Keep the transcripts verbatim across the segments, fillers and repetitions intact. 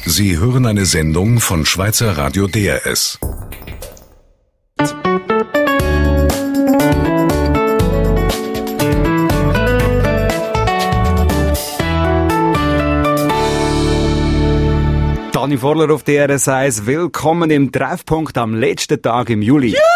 Sie hören eine Sendung von Schweizer Radio D R S. Dani Vorler auf D R S eins. Willkommen im Treffpunkt am letzten Tag im Juli. Juhu!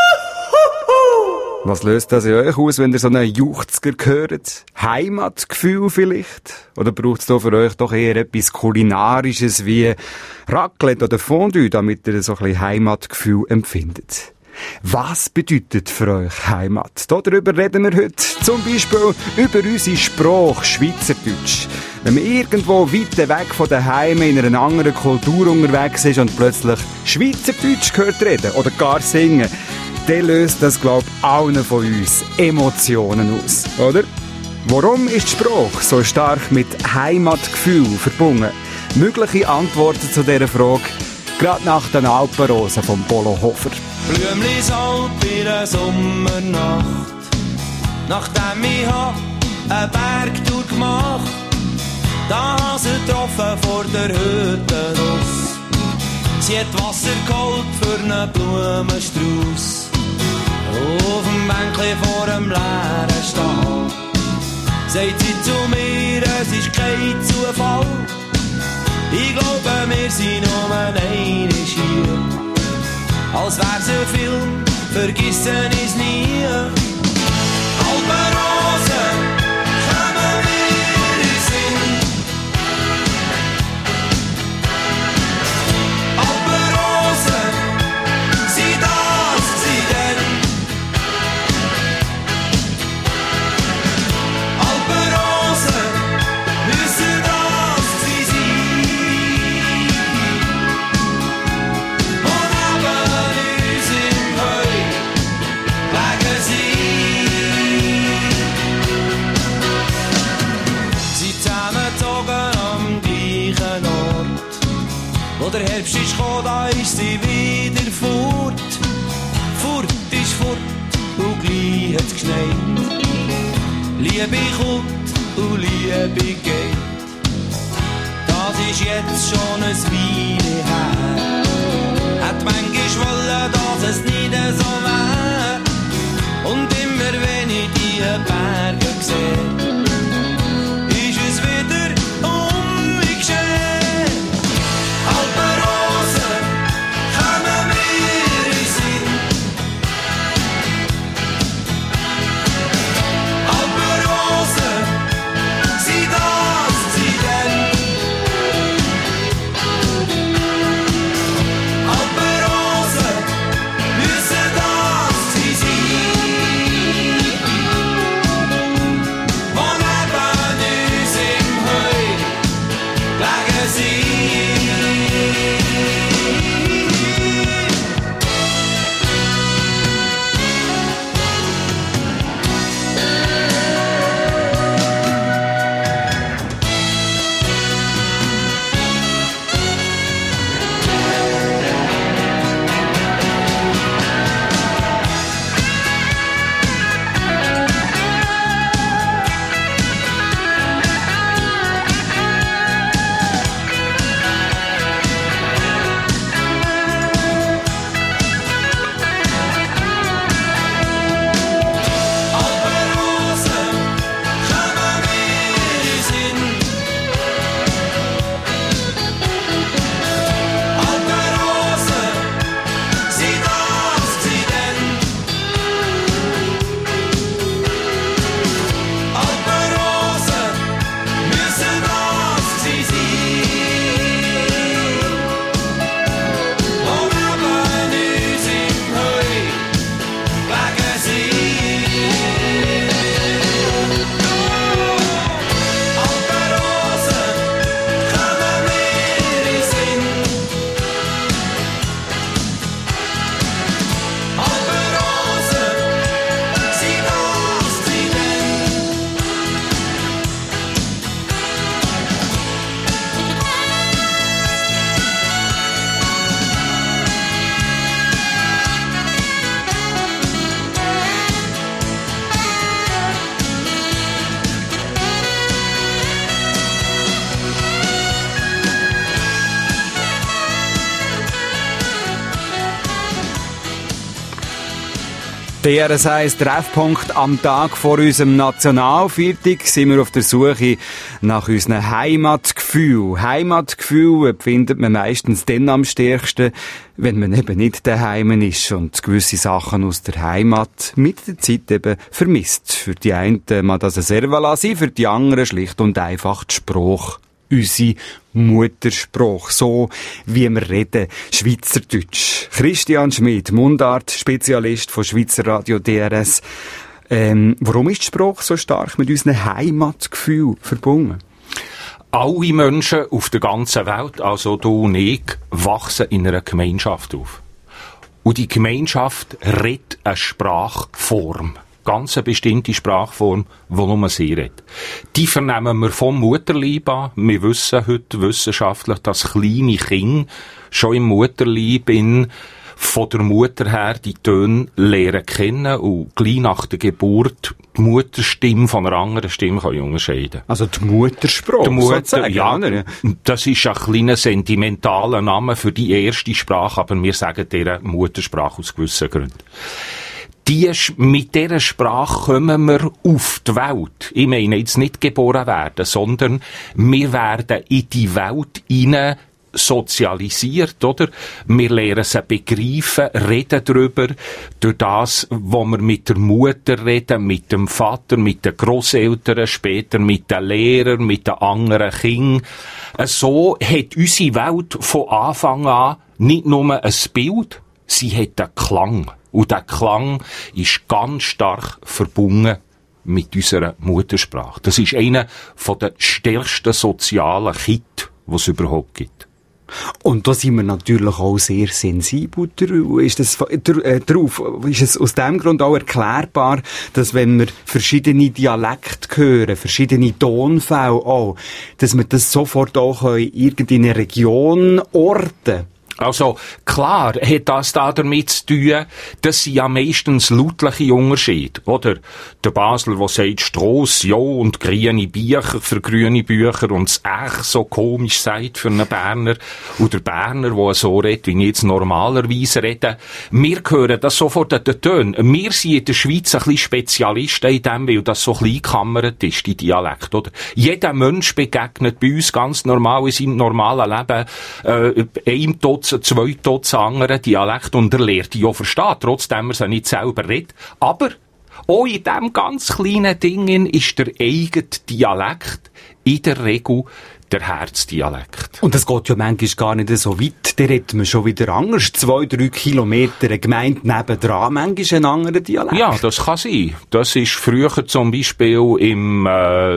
Was löst das in euch aus, wenn ihr so einen Juchzer hört? Heimatgefühl vielleicht? Oder braucht es da für euch doch eher etwas Kulinarisches wie Raclette oder Fondue, damit ihr so ein bisschen Heimatgefühl empfindet? Was bedeutet für euch Heimat? Darüber reden wir heute. Zum Beispiel über unsere Sprache Schweizerdeutsch. Wenn man irgendwo weit weg von daheim in einer anderen Kultur unterwegs ist und plötzlich Schweizerdeutsch hört reden oder gar singen, dann löst das, glaube ich, allen von uns Emotionen aus, oder? Warum ist die Sprache so stark mit Heimatgefühl verbunden? Mögliche Antworten zu dieser Frage gerade nach den Alpenrosen von Polo Hofer. Blümlis Alp in der Sommernacht, nachdem ich eine Bergtour gemacht, da habe sie getroffen vor der Hütte raus. Sie hat Wasser geholt für einen Blumenstrauß. Auf dem Bänkchen vor dem leeren Stall sagt sie zu mir, es ist kein Zufall. Ich glaube, wir sind nur einmal hier. Als wär's ein Film, vergessen ich's nie. Alpenrosen, kommen wir in Sinn. Alpenrosen, sie das, sie denn. Alpenrosen, müssen das sie sein. Und neben uns im Heu legen sie. Sie zusammengezogen am gleichen Ort. Wo der Herbst ist gekommen, da ist sie wieder fort. Fort ist fort und gleich hat's geschneit. Liebe kommt und Liebe geht. Das ist jetzt schon ein Weile her. Hat manchmal wollen, dass es nicht so wär. Und immer wenn ich die Berge sehe, ist es wieder um mich geschehen. Alpenrosen, kommen wir in Sinn. Alpenrosen, sie das, sie denn. Alpenrosen, müssen das sie sein. Wo D R S eins Treffpunkt am Tag vor unserem Nationalviertag sind wir auf der Suche nach unserem Heimatgefühl. Heimatgefühl empfindet man meistens dann am stärksten, wenn man eben nicht daheim ist und gewisse Sachen aus der Heimat mit der Zeit eben vermisst. Für die einen mag das ein Servala sein, für die anderen schlicht und einfach die Sprache. Unsere Muttersprache, so wie wir reden, Schweizerdeutsch. Christian Schmid, Mundart-Spezialist von Schweizer Radio D R S. Ähm, warum ist die Sprache so stark mit unserem Heimatgefühl verbunden? Alle Menschen auf der ganzen Welt, also du und ich, wachsen in einer Gemeinschaft auf. Und die Gemeinschaft redet eine Sprachform. Ganz eine bestimmte Sprachform, die nur sie redet. Die vernehmen wir vom Mutterleib an. Wir wissen heute wissenschaftlich, dass kleine Kinder schon im Mutterleib in, von der Mutter her die Töne lernen kennen und gleich nach der Geburt die Mutterstimme von einer anderen Stimme kann unterscheiden. Also die Muttersprache, die Mutter, sozusagen, ja, ja. Das ist ein kleiner sentimentaler Name für die erste Sprache, aber wir sagen dieser Muttersprache aus gewissen Gründen. Die, mit dieser Sprache kommen wir auf die Welt. Ich meine jetzt nicht geboren werden, sondern wir werden in die Welt hinein sozialisiert, oder? Wir lernen sie begreifen, reden darüber, durch das, wo wir mit der Mutter reden, mit dem Vater, mit den Grosseltern, später mit den Lehrern, mit den anderen Kindern. So hat unsere Welt von Anfang an nicht nur ein Bild, sie hat einen Klang. Und der Klang ist ganz stark verbunden mit unserer Muttersprache. Das ist einer der stärksten sozialen Kit, die es überhaupt gibt. Und da sind wir natürlich auch sehr sensibel drauf. Ist das, äh, drauf. Ist es aus dem Grund auch erklärbar, dass wenn wir verschiedene Dialekte hören, verschiedene Tonfälle auch, dass wir das sofort auch in irgendeine Region orten? Also, klar hat das da damit zu tun, dass sie ja meistens lautliche Unterschiede, oder? Der Basler, der sagt Strasse, ja, und grüne Bücher für grüne Bücher und das Ech so komisch sagt für einen Berner, und der Berner, der so redet, wie ich jetzt normalerweise rede. Wir hören das sofort an den Tönen. Wir sind in der Schweiz ein bisschen Spezialisten in dem, weil das so klein gekammert ist, die Dialekt, oder? Jeder Mensch begegnet bei uns ganz normal in seinem normalen Leben, äh, einem Dutzend, zwei Dutzend anderen Dialekte und er lernt die auch verstehen, trotzdem er sie nicht selber redet. Aber auch in diesem ganz kleinen Ding ist der eigene Dialekt in der Regel der Herzdialekt. Und das geht ja manchmal gar nicht so weit. Da redet man schon wieder anders. Zwei, drei Kilometer eine Gemeinde nebendran, manchmal ein anderer Dialekt. Ja, das kann sein. Das ist früher zum Beispiel im äh,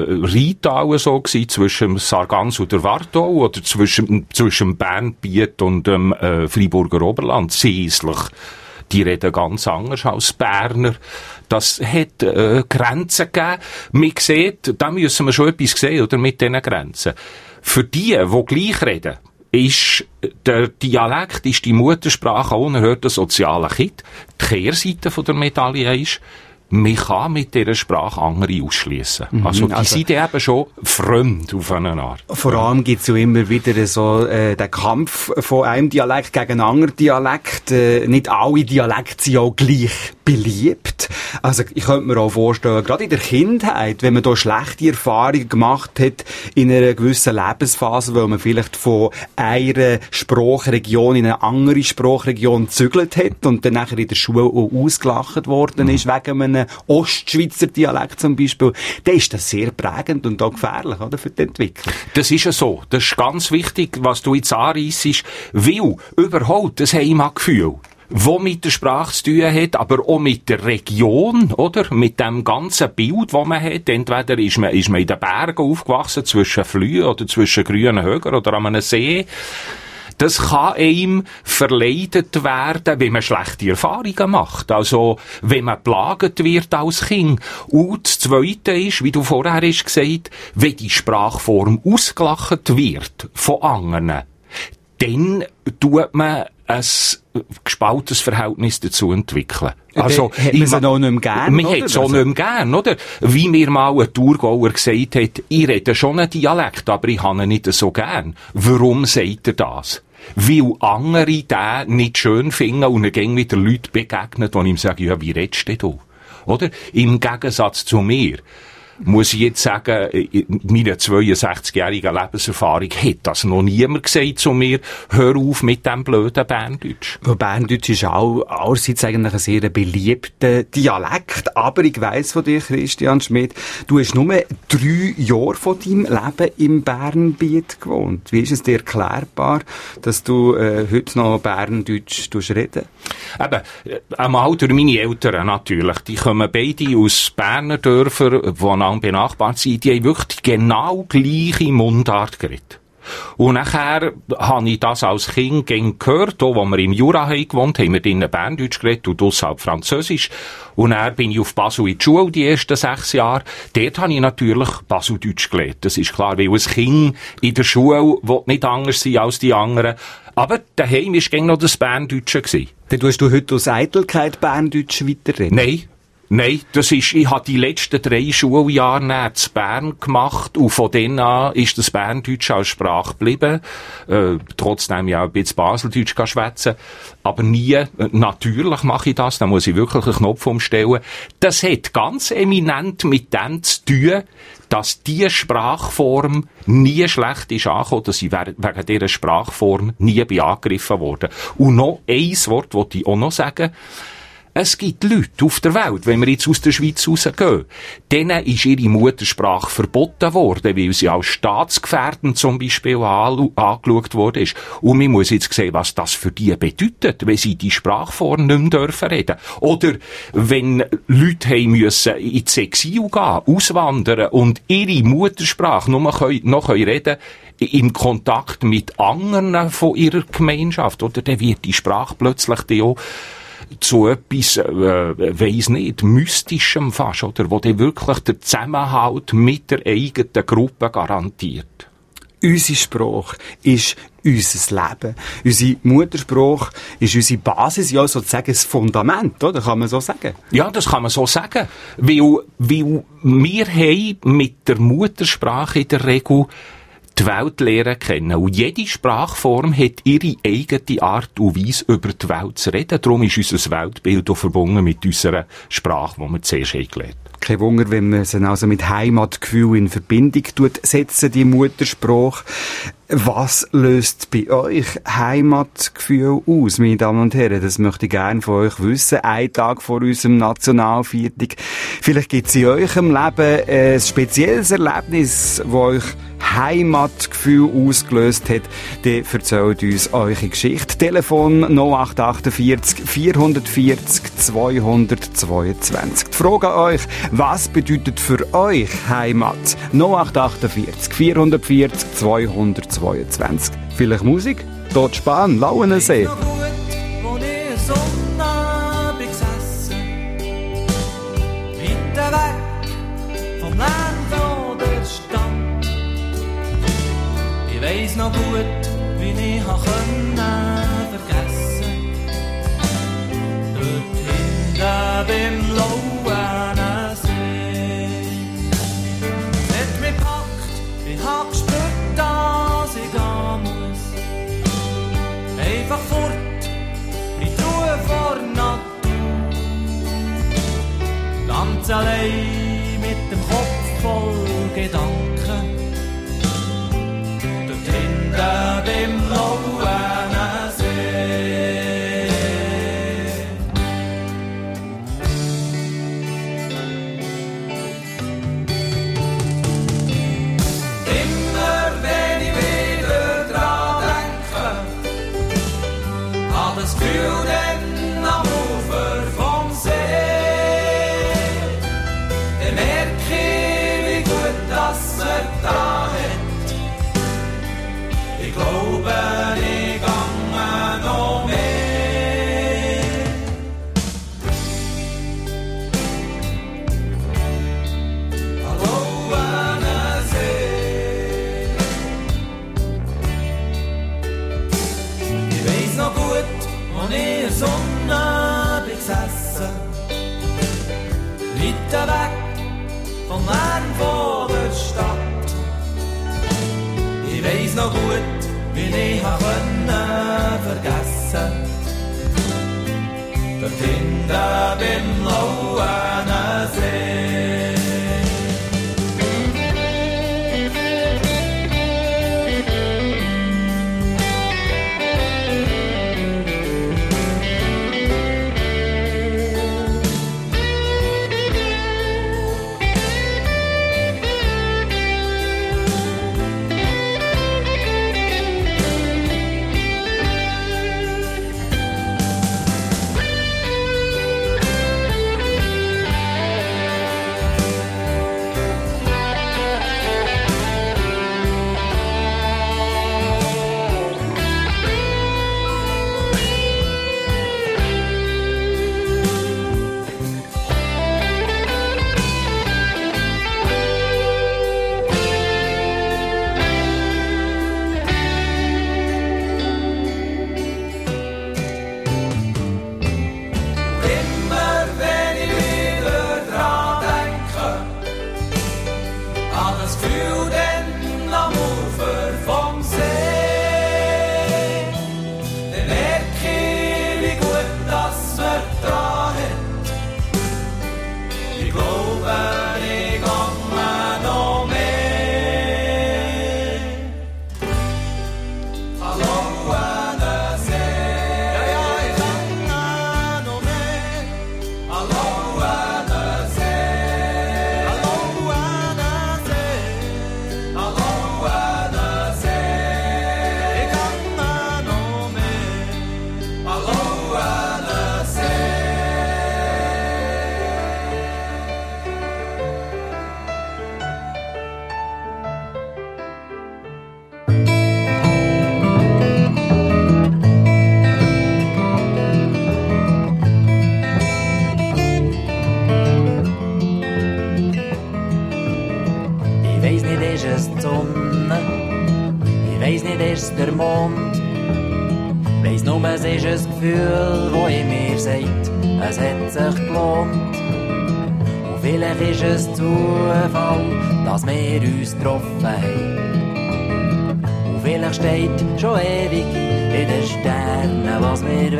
Rheintal so gewesen, zwischen Sargans und der Wartau oder zwischen, zwischen Bernbiet und dem äh, Freiburger Oberland. Seislich. Die reden ganz anders als Berner. Das hat äh, Grenzen gegeben. Man sieht, da müssen wir schon etwas sehen, oder, mit diesen Grenzen. Für die, die gleich reden, ist der Dialekt, ist die Muttersprache auch unerhört der soziale Kit. Die Kehrseite von der Medaille ist, man kann mit dieser Sprache andere ausschliessen. Mhm, also die also, sind eben schon fremd auf eine Art. Vor allem gibt's ja immer wieder so äh, den Kampf von einem Dialekt gegen einen anderen Dialekt. Äh, nicht alle Dialekte sind auch gleich beliebt. Also ich könnte mir auch vorstellen, gerade in der Kindheit, wenn man da schlechte Erfahrungen gemacht hat in einer gewissen Lebensphase, weil man vielleicht von einer Sprachregion in eine andere Sprachregion gezügelt hat und dann nachher in der Schule auch ausgelacht worden mhm. ist wegen einem Ostschweizer Dialekt zum Beispiel, dann ist das sehr prägend und auch gefährlich, oder, für die Entwicklung. Das ist ja so. Das ist ganz wichtig, was du jetzt anreissest, weil überhaupt das Heimatgefühl, wo mit der Sprache zu tun hat, aber auch mit der Region, oder? Mit dem ganzen Bild, das man hat. Entweder ist man, ist man in den Bergen aufgewachsen, zwischen Flühen oder zwischen grünen Höhen oder an einem See. Das kann einem verleidet werden, wenn man schlechte Erfahrungen macht. Also, wenn man plagt wird als Kind. Und das Zweite ist, wie du vorher hast gesagt, wenn die Sprachform ausgelacht wird von anderen, dann tut man ein gespaltenes Verhältnis dazu entwickeln. Also, hat man es auch nicht mehr gern, man hat es auch nicht mehr gern, oder? Wie mir mal ein Thurgauer gesagt hat, ich rede schon einen Dialekt, aber ich habe ihn nicht so gern. Warum sagt er das? Weil andere den nicht schön finden und er gehen wieder Leute begegnet, die ihm sagen, ja, wie redest du denn? Oder? Im Gegensatz zu mir. Muss ich jetzt sagen, meine zweiundsechzigjährige Lebenserfahrung hat das noch niemand gesagt zu mir, hör auf mit dem blöden Berndeutsch. Berndeutsch ist auch allerseits eigentlich ein sehr beliebter Dialekt, aber ich weiss von dir, Christian Schmidt, du hast nur drei Jahre von deinem Leben im Bernbiet gewohnt. Wie ist es dir erklärbar, dass du äh, heute noch Berndeutsch reden? Eben, einmal durch meine Eltern natürlich. Die kommen beide aus Berner Dörfern, die benachbart sind, die haben wirklich genau gleiche Mundart geredet. Und nachher habe ich das als Kind gehört, auch wo wir im Jura haben gewohnt, haben wir drinnen Berndeutsch geredet und außerhalb Französisch. Und dann bin ich auf Basel in die Schule, die ersten sechs Jahre. Dort habe ich natürlich Baseldeutsch gelernt. Das ist klar, weil ein Kind in der Schule will nicht anders sein als die anderen. Aber daheim war gegen noch das Berndeutsche gewesen. Dann tust du heute aus Eitelkeit Berndeutsch weiterreden? Nein. Nein, das ist, ich habe die letzten drei Schuljahre in Bern gemacht und von dann an ist das Berndeutsch als Sprache geblieben. Äh, trotzdem ja ein bisschen Baseldeutsch schwätzen. Aber nie, äh, natürlich mache ich das, da muss ich wirklich einen Knopf umstellen. Das hat ganz eminent mit dem zu tun, dass diese Sprachform nie schlecht ist angekommen, dass ich wegen dieser Sprachform nie bin angegriffen worden. Und noch ein Wort wollte ich auch noch sagen. Es gibt Leute auf der Welt, wenn wir jetzt aus der Schweiz rausgehen, denen ist ihre Muttersprache verboten worden, weil sie als staatsgefährdend zum Beispiel angeschaut worden ist. Und man muss jetzt sehen, was das für die bedeutet, wenn sie die Sprachform nicht mehr dürfen reden. Oder wenn Leute haben müssen ins Exil gehen, auswandern und ihre Muttersprache nur noch noch reden im Kontakt mit anderen von ihrer Gemeinschaft. Oder dann wird die Sprache plötzlich die auch zu etwas, äh, weiss nicht, mystischem fast, oder, wo der wirklich den Zusammenhalt mit der eigenen Gruppe garantiert. Unsere Sprache ist unser Leben. Unsere Muttersprache ist unsere Basis, ja sozusagen das Fundament, oder? Kann man so sagen? Ja, das kann man so sagen. Weil, weil wir haben mit der Muttersprache in der Regel die Welt lernen kennen. Und jede Sprachform hat ihre eigene Art und Weise, über die Welt zu reden. Darum ist unser Weltbild auch verbunden mit unserer Sprache, die wir zuerst haben gelernt. Kein Wunder, wenn man sie also mit Heimatgefühl in Verbindung tut, setzen die Muttersprache. Was löst bei euch Heimatgefühl aus, meine Damen und Herren? Das möchte ich gerne von euch wissen. Ein Tag vor unserem Nationalviertag. Vielleicht gibt es in eurem Leben ein spezielles Erlebnis, das euch Heimatgefühl ausgelöst hat. Dann erzählt uns eure Geschichte. Telefon null acht achtundvierzig vierhundertvierzig zweihundertzweiundzwanzig. Die Frage an euch, was bedeutet für euch Heimat? null acht achtundvierzig vierhundertvierzig zweihundertzweiundzwanzig. Vielleicht Musik? Dort Span, Lauenensee. Noch gut, wo ich Sonnabend gesessen, weiter weg vom Land oder Stadt. Ich weiss noch gut, wie ich können vergessen. Dort hinten beim Lauenensee. Es hat mich gepackt, ich hab gespürt, dass ich gehen muss. Einfach fort, in die Ruhe vor Natur. Ganz allein mit dem Kopf voll Gedanken. Dort hinten beim Lauenensee. Immer wenn ich wieder dran denke, hab das Gefühl, denn am Ufer vom See, dann merke ich, wie gut das mir weiter weg vom Lärm von der Stadt. Ich weiss noch gut, wie ich konnte vergessen. Dort hinten beim blauen See. Der Mond. Weiss nur, es ist ein Gefühl, wo in mir sagt, es hat sich gelohnt. Und vielleicht ist es Zufall, dass wir uns getroffen haben. Und vielleicht steht schon ewig in den Sternen, was wir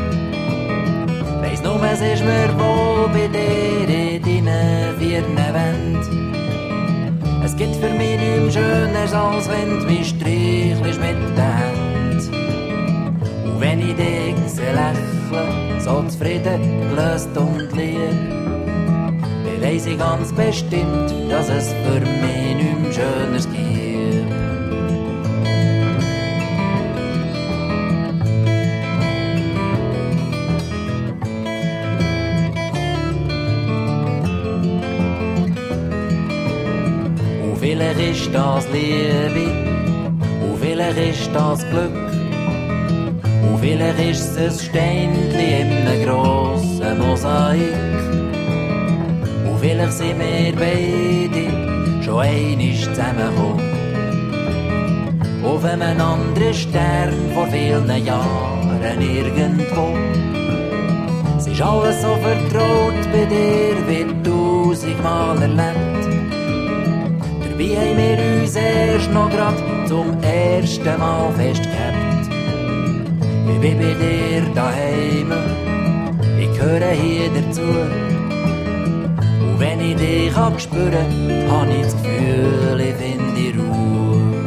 wollen. Weiss nur, es ist mir wohl bei dir in deinen vier Wänden. Es gibt für mich nichts Schöneres, als wenn du mich streichelst mit den Händen. Und wenn ich dich sehe lächeln, so zufrieden, gelöst und lieb, dann weiss ich ganz bestimmt, dass es für mich nichts Schöneres gibt. Vielleicht ist das Liebe, und vielleicht ist das Glück, und vielleicht ist es ein Steinchen in einem grossen Mosaik. Und vielleicht sind wir beide schon einmal zusammengekommen auf einem anderen Stern vor vielen Jahren irgendwo. Es ist alles so vertraut bei dir, wie tausendmal erlebt. Wie haben wir uns erst noch grad zum ersten Mal festgehabt. Ich bin bei dir daheim, ich gehöre hier dazu. Und wenn ich dich spüre, habe ich das Gefühl, ich finde Ruhe.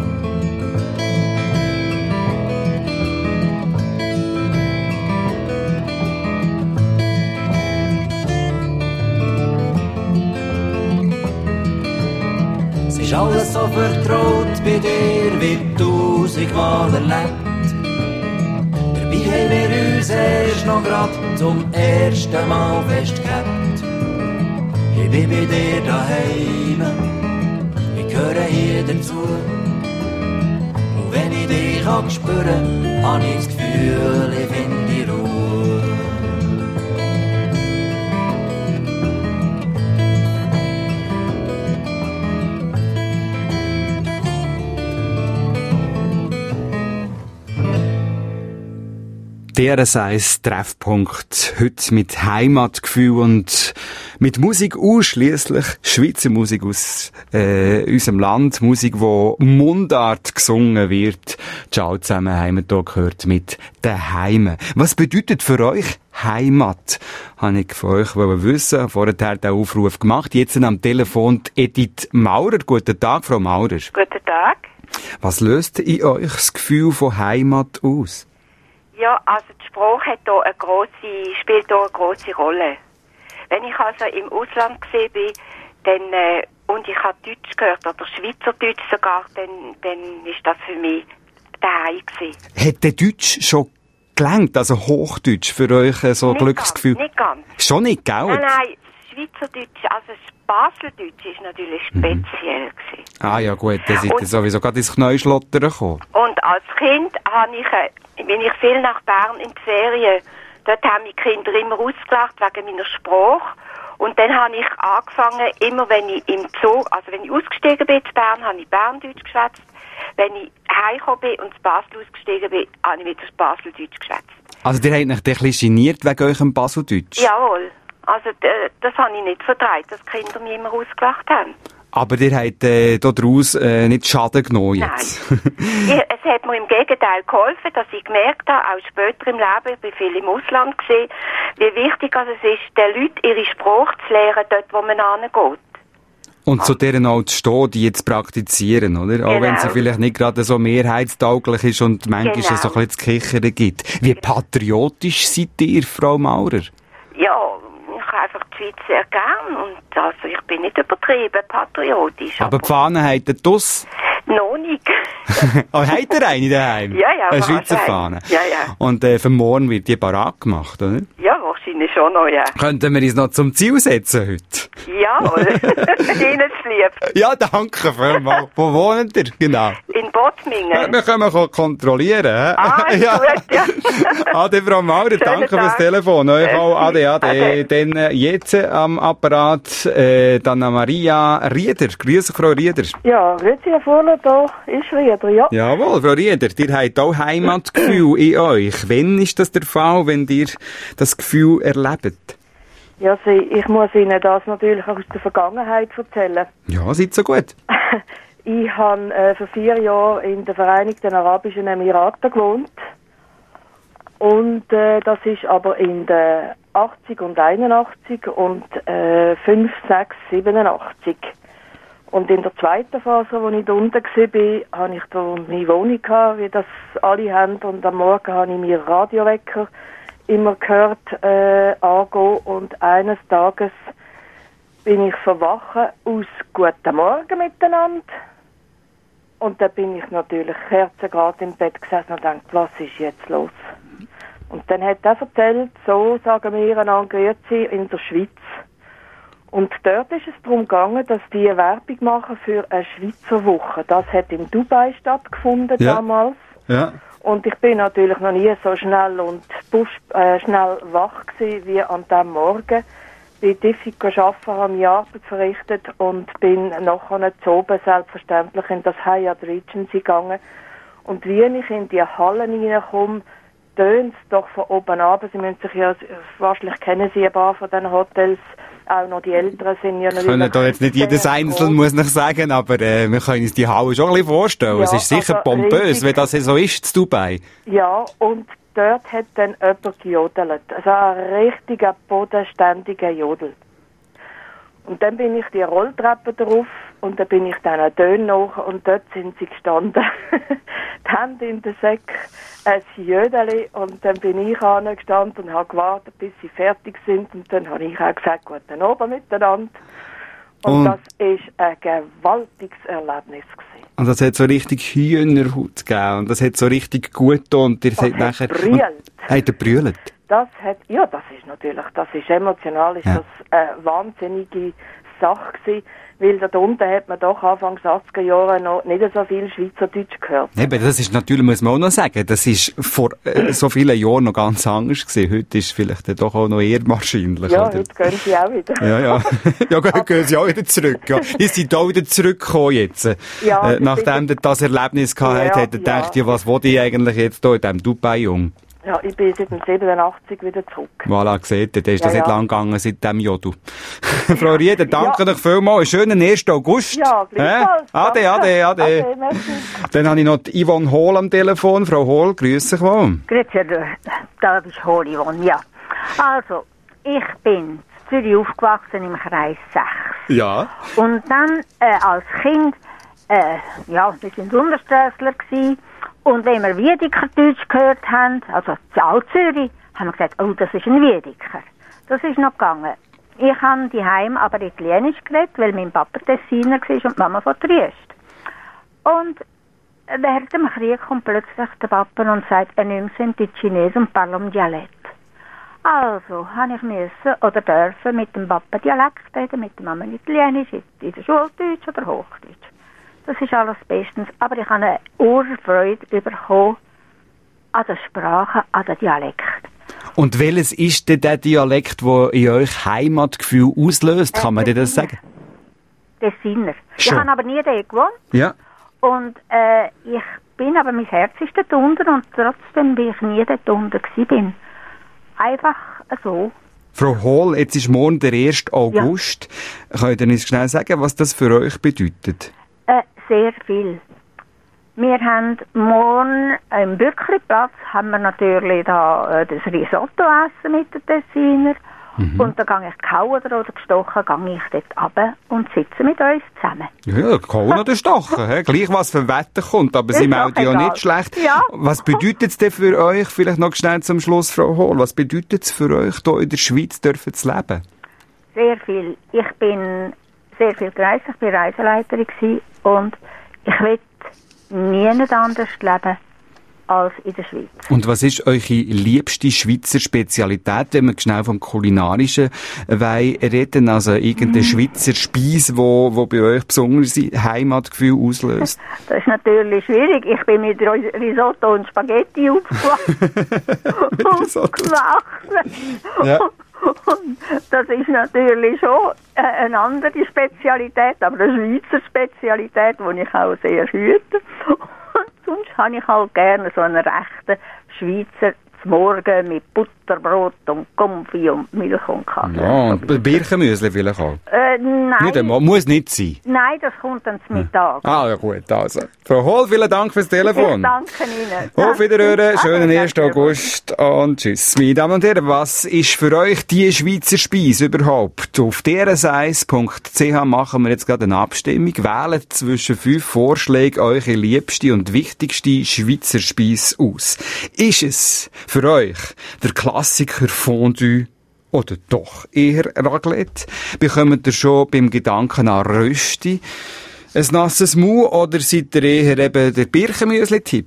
Ist alles so vertraut bei dir, wie tausendmal erlebt. Dabei haben wir uns erst noch grad zum ersten Mal festgehabt. Ich bin bei dir daheim, ich gehöre hier dazu. Und wenn ich dich spüre, habe ich das Gefühl, ich finde Ruhe. D R S eins Treffpunkt. Heute mit Heimatgefühl und mit Musik ausschliesslich Schweizer Musik aus äh, unserem Land. Musik, wo Mundart gesungen wird. Ciao zusammen, Heimattalk gehört mit «Daheim». Was bedeutet für euch Heimat? Habe ich von euch wissen. Vorher hat der Aufruf gemacht. Jetzt am Telefon Edith Maurer. Guten Tag, Frau Maurer. Guten Tag. Was löst in euch das Gefühl von Heimat aus? Ja, also die Sprache hat hier eine grosse, spielt hier eine grosse Rolle. Wenn ich also im Ausland gesehen bin, dann, äh, und ich habe Deutsch gehört, oder Schweizerdeutsch sogar, dann, dann ist das für mich daheim gewesen. Hat der Deutsch schon gelangt, also Hochdeutsch, für euch äh, so ein Glücksgefühl? Ganz, nicht ganz. Schon nicht, gell? Nein, nein, Schweizerdeutsch, also das Baseldeutsch ist natürlich speziell mhm. gewesen. Ah ja gut, da seid ihr sowieso gerade ins Knäuschlottern gekommen. Und als Kind habe ich, äh, bin ich viel nach Bern in die Ferien. Dort haben mich die Kinder immer ausgelacht wegen meiner Sprache. Und dann habe ich angefangen, immer wenn ich im Zug, also wenn ich ausgestiegen bin in Bern, habe ich Berndeutsch geschwätzt. Wenn ich heimgekommen bin und zu Basel ausgestiegen bin, habe ich wieder das Baseldeutsch geschwätzt. Also ihr habt euch ein bisschen geniert wegen eurem Baseldeutsch? Jawohl. Also d- das habe ich nicht vertraut, dass die Kinder mich immer ausgelacht haben. Aber ihr habt äh, daraus äh, nicht Schaden genommen jetzt? Nein. ich, es hat mir im Gegenteil geholfen, dass ich gemerkt habe, auch später im Leben, ich bin viel im Ausland gesehen, wie wichtig also es ist, den Leuten ihre Sprache zu lernen, dort wo man hingeht. Und zu deren auch zu stehen, die jetzt praktizieren, oder? Genau. Auch wenn sie vielleicht nicht gerade so mehrheitstauglich ist und manchmal genau. so ein bisschen zu kichern gibt. Wie patriotisch seid ihr, Frau Maurer? Ja, ich habe einfach die Schweiz sehr gern und also ich bin nicht übertrieben patriotisch. Aber, aber die Fahne habt ihr das? Noch nicht. Oh, habt ihr eine daheim? Ja, ja. Eine Schweizer Fahne? Ja, ja. Und äh, für morgen wird die parat gemacht, oder? Ja, wahrscheinlich schon noch, ja. Könnten wir uns noch zum Ziel setzen heute? Jawohl. Ihnen zu lieb. Ja, danke vielmals. Wo wohnt ihr? Genau. In Bottmingen. Ja, wir können mal kontrollieren. He? Ah, ja. Gut, ja. Ade, Frau Maurer, danke Tag. fürs Telefon. Euch auch Ade, Ade. Ade. Dann äh, jetzt äh, am Apparat äh, Anna Maria Rieder. Grüße, Frau Rieder. Ja, grüezi, Herr Fuhler, da ist Rieder, ja. Jawohl, Frau Rieder, ihr habt auch Heimatgefühl in euch. Wann ist das der Fall, wenn ihr das Gefühl erlebt? Ja, ich muss Ihnen das natürlich auch aus der Vergangenheit erzählen. Ja, seid so gut. Ich habe äh, vor vier Jahren in den Vereinigten Arabischen Emiraten gewohnt. Und äh, das ist aber in den achtzig und einundachtzig und äh, fünf, sechs, siebenundachtzig. Und in der zweiten Phase, als ich da unten war, hatte ich da meine Wohnung gehabt, wie das alle haben. Und am Morgen habe ich mir Radiowecker immer gehört äh, angehen. Und eines Tages bin ich verwachen aus «Guten Morgen miteinander». Und da bin ich natürlich kerzengerade im Bett gesessen und dachte, was ist jetzt los? Und dann hat er erzählt, so sagen wir einander «Grüezi» in der Schweiz. Und dort ist es darum gegangen, dass die eine Werbung machen für eine Schweizer Woche. Das hat in Dubai stattgefunden ja. damals. Ja. Und ich bin natürlich noch nie so schnell und busch, äh, schnell wach gewesen wie an diesem Morgen. Bin diffig gearbeitet, habe meine Arbeit verrichtet und bin nachher zu oben selbstverständlich in das Hyatt Regency gegangen. Und wie ich in die Hallen reinkomme, tönt es doch von oben ab. Sie müssen sich ja, wahrscheinlich kennen Sie ein paar von diesen Hotels, auch noch die Älteren sind ja natürlich... Wir können da jetzt nicht jedes Einzelne, muss ich sagen, aber äh, wir können uns die Halle schon ein bisschen vorstellen. Ja, es ist sicher also pompös, wie das so ist zu Dubai. Ja, und dort hat dann jemand gejodelt. Also ein richtiger, bodenständiger Jodel. Und dann bin ich die Rolltreppe drauf und dann bin ich dann an Tönen nach und dort sind sie gestanden. Die Hände in den Säck, ein Jödeli und dann bin ich angestanden und habe gewartet, bis sie fertig sind und dann habe ich auch gesagt, guten Abend miteinander. Und, und das war ein gewaltiges Erlebnis gewesen. Und das hat so richtig Hühnerhaut gegeben und das hat so richtig gut getan und ihr seid nachher... Brüllt. Hat er brüllt? Das hat, ja, das ist natürlich, das ist emotional, ist ja. das eine wahnsinnige Sache gewesen, weil da unten hat man doch Anfang achtziger Jahre noch nicht so viel Schweizerdeutsch gehört. Eben, das ist natürlich, muss man auch noch sagen, das ist vor äh, so vielen Jahren noch ganz anders gewesen. Heute ist es vielleicht doch auch noch eher wahrscheinlich. Ja, oder? heute gehen sie auch wieder. Ja, ja. Ja, gehen, gehen sie auch wieder zurück. Ja. Die sind auch wieder zurückgekommen jetzt. Ja, äh, nachdem er das Erlebnis gehabt ja, hat, hat er ja. gedacht, ja, was will ich eigentlich jetzt hier in diesem Dubai-Jung? Ja, ich bin seit dem siebenundachtzig wieder zurück. Voilà, seht ihr, da ist das Ja, nicht ja. lang gegangen seit dem Jodel. Frau Rieder, danke euch vielmals. Einen schönen ersten August. Ja, gleichfalls. Hä? Ade, Danke. ade, ade. Ade, merci. Dann habe ich noch die Yvonne Hohl am Telefon. Frau Hohl, grüße dich wohl. Grüezi, da ist Holy One, ja. Also, ich bin in Zürich aufgewachsen im Kreis sechs. Ja. Und dann äh, als Kind, äh, ja, wir waren Untersträßler gewesen. Und wenn wir Wiedekerdeutsch gehört haben, also in Alt-Zürich, haben wir gesagt, oh, das ist ein Wiedeker. Das ist noch gegangen. Ich habe daheim aber Italienisch geredet, weil mein Papa Tessiner war und die Mama von Triest. Und während dem Krieg kommt plötzlich der Papa und sagt, er nimmt sind die Chinesen und parlem Dialekt. Also habe ich müssen oder dürfen mit dem Papa Dialekt reden, mit der Mama Italienisch, in der Schule Deutsch oder Hochdeutsch. Das ist alles bestens, aber ich habe eine Urfreude bekommen an der Sprache, an den Dialekt. Und welches ist denn der Dialekt, der in euch Heimatgefühl auslöst? Kann man dir das sagen? Tessiner. Ich Schon. habe aber nie dort gewohnt. Ja. Und äh, ich bin, aber mein Herz ist dort unten und trotzdem bin ich nie dort unten gewesen bin. Einfach so. Frau Hohl, jetzt ist morgen der erste August. Ja. Könnt ihr uns schnell sagen, was das für euch bedeutet? Äh, sehr viel. Wir haben morgen im Bürkliplatz haben wir natürlich da äh, das Risotto essen mit den Tessiner. Mhm. Und dann gehe ich kauen oder gestochen, gehe ich dort runter und sitze mit uns zusammen. Ja, kauen oder stochen, he? Gleich was für Wetter kommt, aber sie Ist melden doch ja egal. nicht schlecht. Ja. Was bedeutet es denn für euch, vielleicht noch schnell zum Schluss, Frau Hohl, was bedeutet es für euch, hier in der Schweiz dürfen zu leben? Sehr viel. Ich bin sehr viel gereist, ich war Reiseleiterin gewesen und ich will nie anders leben als in der Schweiz. Und was ist eure liebste Schweizer Spezialität, wenn wir schnell vom Kulinarischen wollen reden? Also irgendeine Mm. Schweizer Speise, wo, wo bei euch besonders Heimatgefühl auslöst? Das ist natürlich schwierig. Ich bin mit Risotto und Spaghetti aufgewachsen. und gewachsen. Ja. Und das ist natürlich schon äh, eine andere Spezialität, aber eine Schweizer Spezialität, die ich auch sehr hüte. Und sonst habe ich halt gerne so einen rechten Schweizer zum Morgen mit Butterbrot und Konfi und Milch und Kaffee. Ja, und Birchenmüsli vielleicht auch. Äh, nein. Nicht einmal, muss nicht sein. Nein, das kommt dann zum Mittag. Ah, ja gut, also. Frau Hohl, vielen Dank fürs Telefon. Ich danke Ihnen. Auf Wiederhören, schönen Danke. ersten August und tschüss. Meine Damen und Herren, was ist für euch die Schweizer Speise überhaupt? Auf d r s eins punkt c h machen wir jetzt gerade eine Abstimmung. Wählt zwischen fünf Vorschlägen eure liebste und wichtigste Schweizer Speise aus. Ist es für euch der Klassiker Fondue oder doch eher Raclette? Bekommt ihr schon beim Gedanken an Rösti ein nasses Mu oder seid ihr eher eben der Birchenmüsli-Tipp?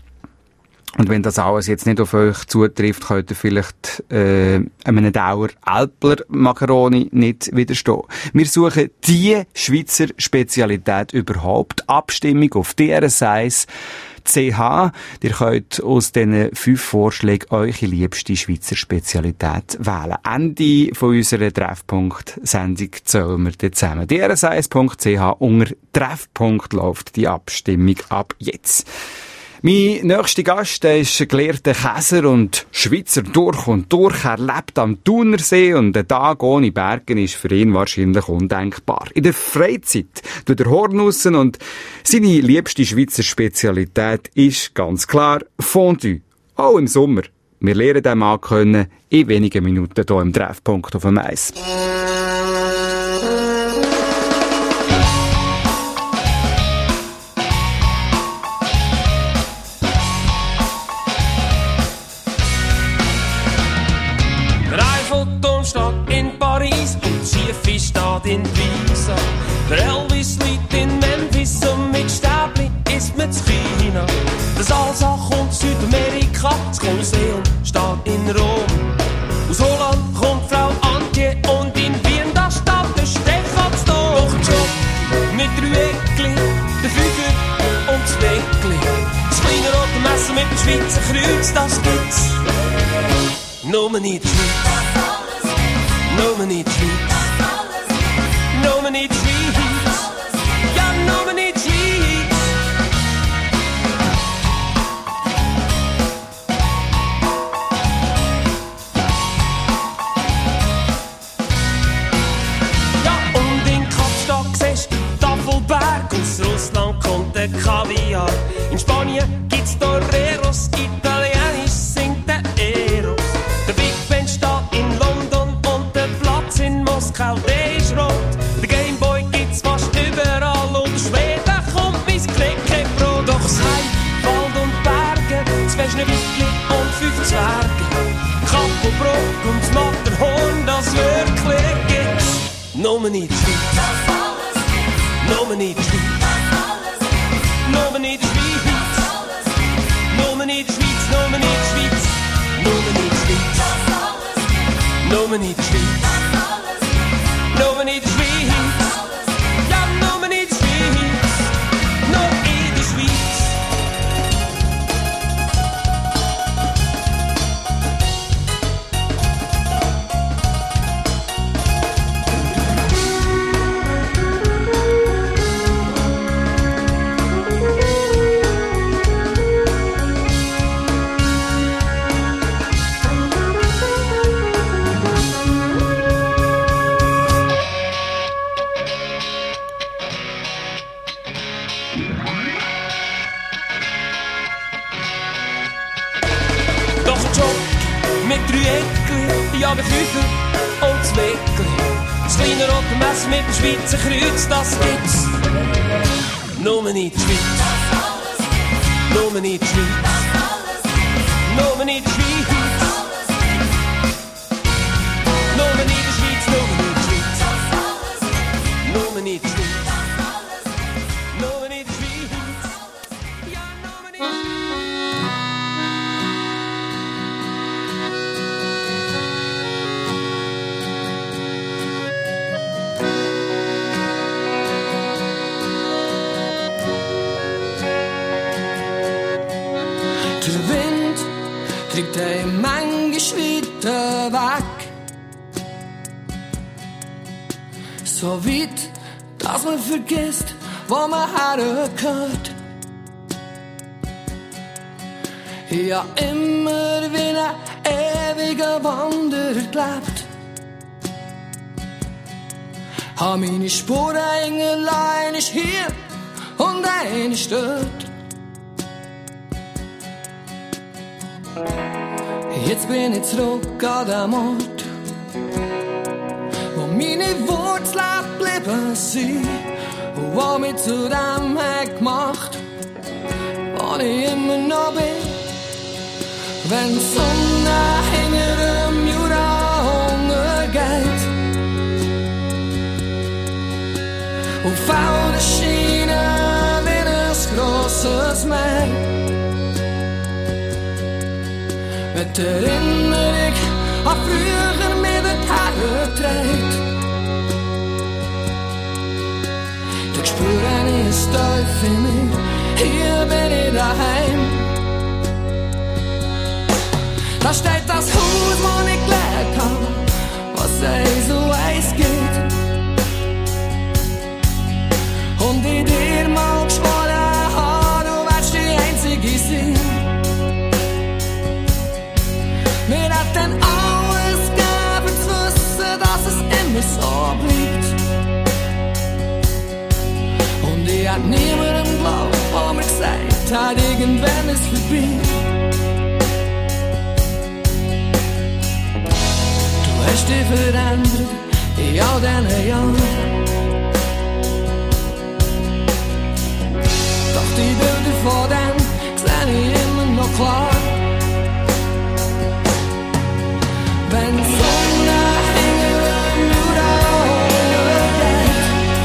Und wenn das alles jetzt nicht auf euch zutrifft, könnt ihr vielleicht äh, einem Dauer Alpler Macaroni nicht widerstehen. Wir suchen die Schweizer Spezialität überhaupt. Abstimmung auf d r s eins punkt c h. Ihr könnt aus diesen fünf Vorschlägen eure liebste Schweizer Spezialität wählen. Ende von unserer Treffpunkt-Sendung zählen wir dann zusammen. d r s eins punkt c h unter Treffpunkt läuft die Abstimmung ab jetzt. Mein nächster Gast, der ist gelehrter Käser und Schweizer durch und durch. Er lebt am Thunersee und ein Tag ohne Bergen ist für ihn wahrscheinlich undenkbar. In der Freizeit tut er Horn raus und seine liebste Schweizer Spezialität ist ganz klar Fondue. Auch im Sommer. Wir lernen den Mann kennen in wenigen Minuten hier im Treffpunkt auf dem Eis. In Pisa. Der Elvis liegt in Memphis und mit Stäbli isst man zu China. Das Alsa kommt Südamerika, das Kolosseum steht in Rom. Aus Holland kommt Frau Antje und in Wien da steht der Stephansdom. Doch ein Job mit drei Eckli, der Flüger und das Deckli. Das kleine rote Messer mit dem Schweizer Kreuz, das gibt's nur in der Schweiz. Nur in der Schweiz. Nur nicht Schweiz, ja nur nicht Schweiz. Eros, italienisch singt der Eros. Der Big Ben steht in London und der Platz in Moskau, der ist rot. Der Gameboy gibt's fast überall und Schweden kommt mein Knäckebrot. Doch es Heim, Wald und Berge, zwei Schneewittli und fünf Zwerge. Kappelbrot und das Matterhorn, das wirklich gibt's. Nur in der Schweiz. Nur in der Schweiz. Nur in der Schweiz. Nur in der Schweiz. Nur in der Schweiz. Nur in der Schweiz. Nur in der Schweiz. Nur in der Schweiz. Ja, nur in der Schweiz. Nur in der Schweiz. Ja, der Fünfer und das Weckli. Das kleine rote Messer mit dem Schweizer Kreuz, das gibt's nur in der Schweiz. Nur in der Schweiz. Nur in der Schweiz. Nur in der Schweiz, nur in der Schweiz. Nur in der Schweiz. Nur in der Schweiz. Ja, nur in der Schweiz. Kriegt er manchmal weiter weg. So weit, dass man vergisst, wo man hergehört. Ja, immer wie ein ewiger Wanderer gelebt. Hab meine Spuren allein ist hier und eine ist dort. Jetzt bin ich zurück an den Ort, wo meine Wurzeln geblieben sind und wo mich zu dem hat gemacht, wo ich immer noch bin. Wenn die Sonne hinter dem Jura untergeht und Felder scheinen wie ein grosses Meer, mit Erinnerung an früher mir wird hergetragen. Da spüre ich es tief in mir, hier bin ich daheim. Da steht das Haus, wo ich gelebt hab, was eins so eins geht. Und ich dir mal geschworen hab, du wärst die einzige sein. Wir hätten alles gegeben, zu wissen, dass es immer so bleibt. Und ich hab niemandem geglaubt, wo mir gesagt hat, irgendwann ist vorbei. Du hast dich verändert in all diesen Jahren. Doch die Bilder von dem seh ich immer noch klar. Wenn die Sonne hinter dem Jura untergeht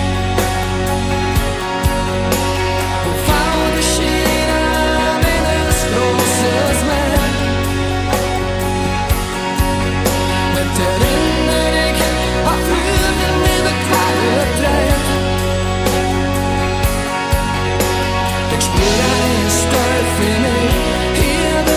und Felder scheinen wie ein grosses Meer, mit Erinnerung an früher mir wird hergetragen. Ich spüre es tief in mir, hier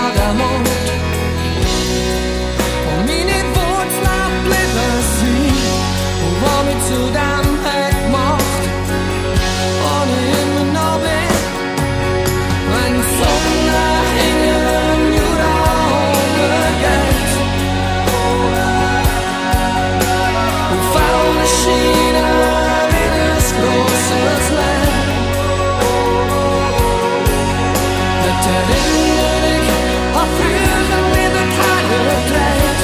Vagabond. Und meine Wurzeln geblieben sind, und was mich zu dem hat gemacht, wo ich immer noch bin. Wenn die Sonne hinter dem Jura untergeht und faule Schienen wie das grosses Land, mit Erinnerung an früher mit der Tage gedreht.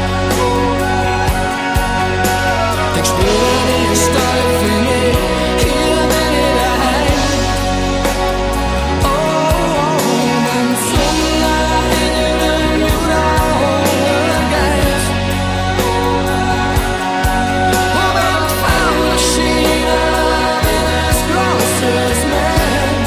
Ich spüre die Stolz für mich, hier bin ich daheim. Oh, oh, wenn die Sonne hinter dem Jura untergeht und wenn die faule Schienen wie das grosses Land,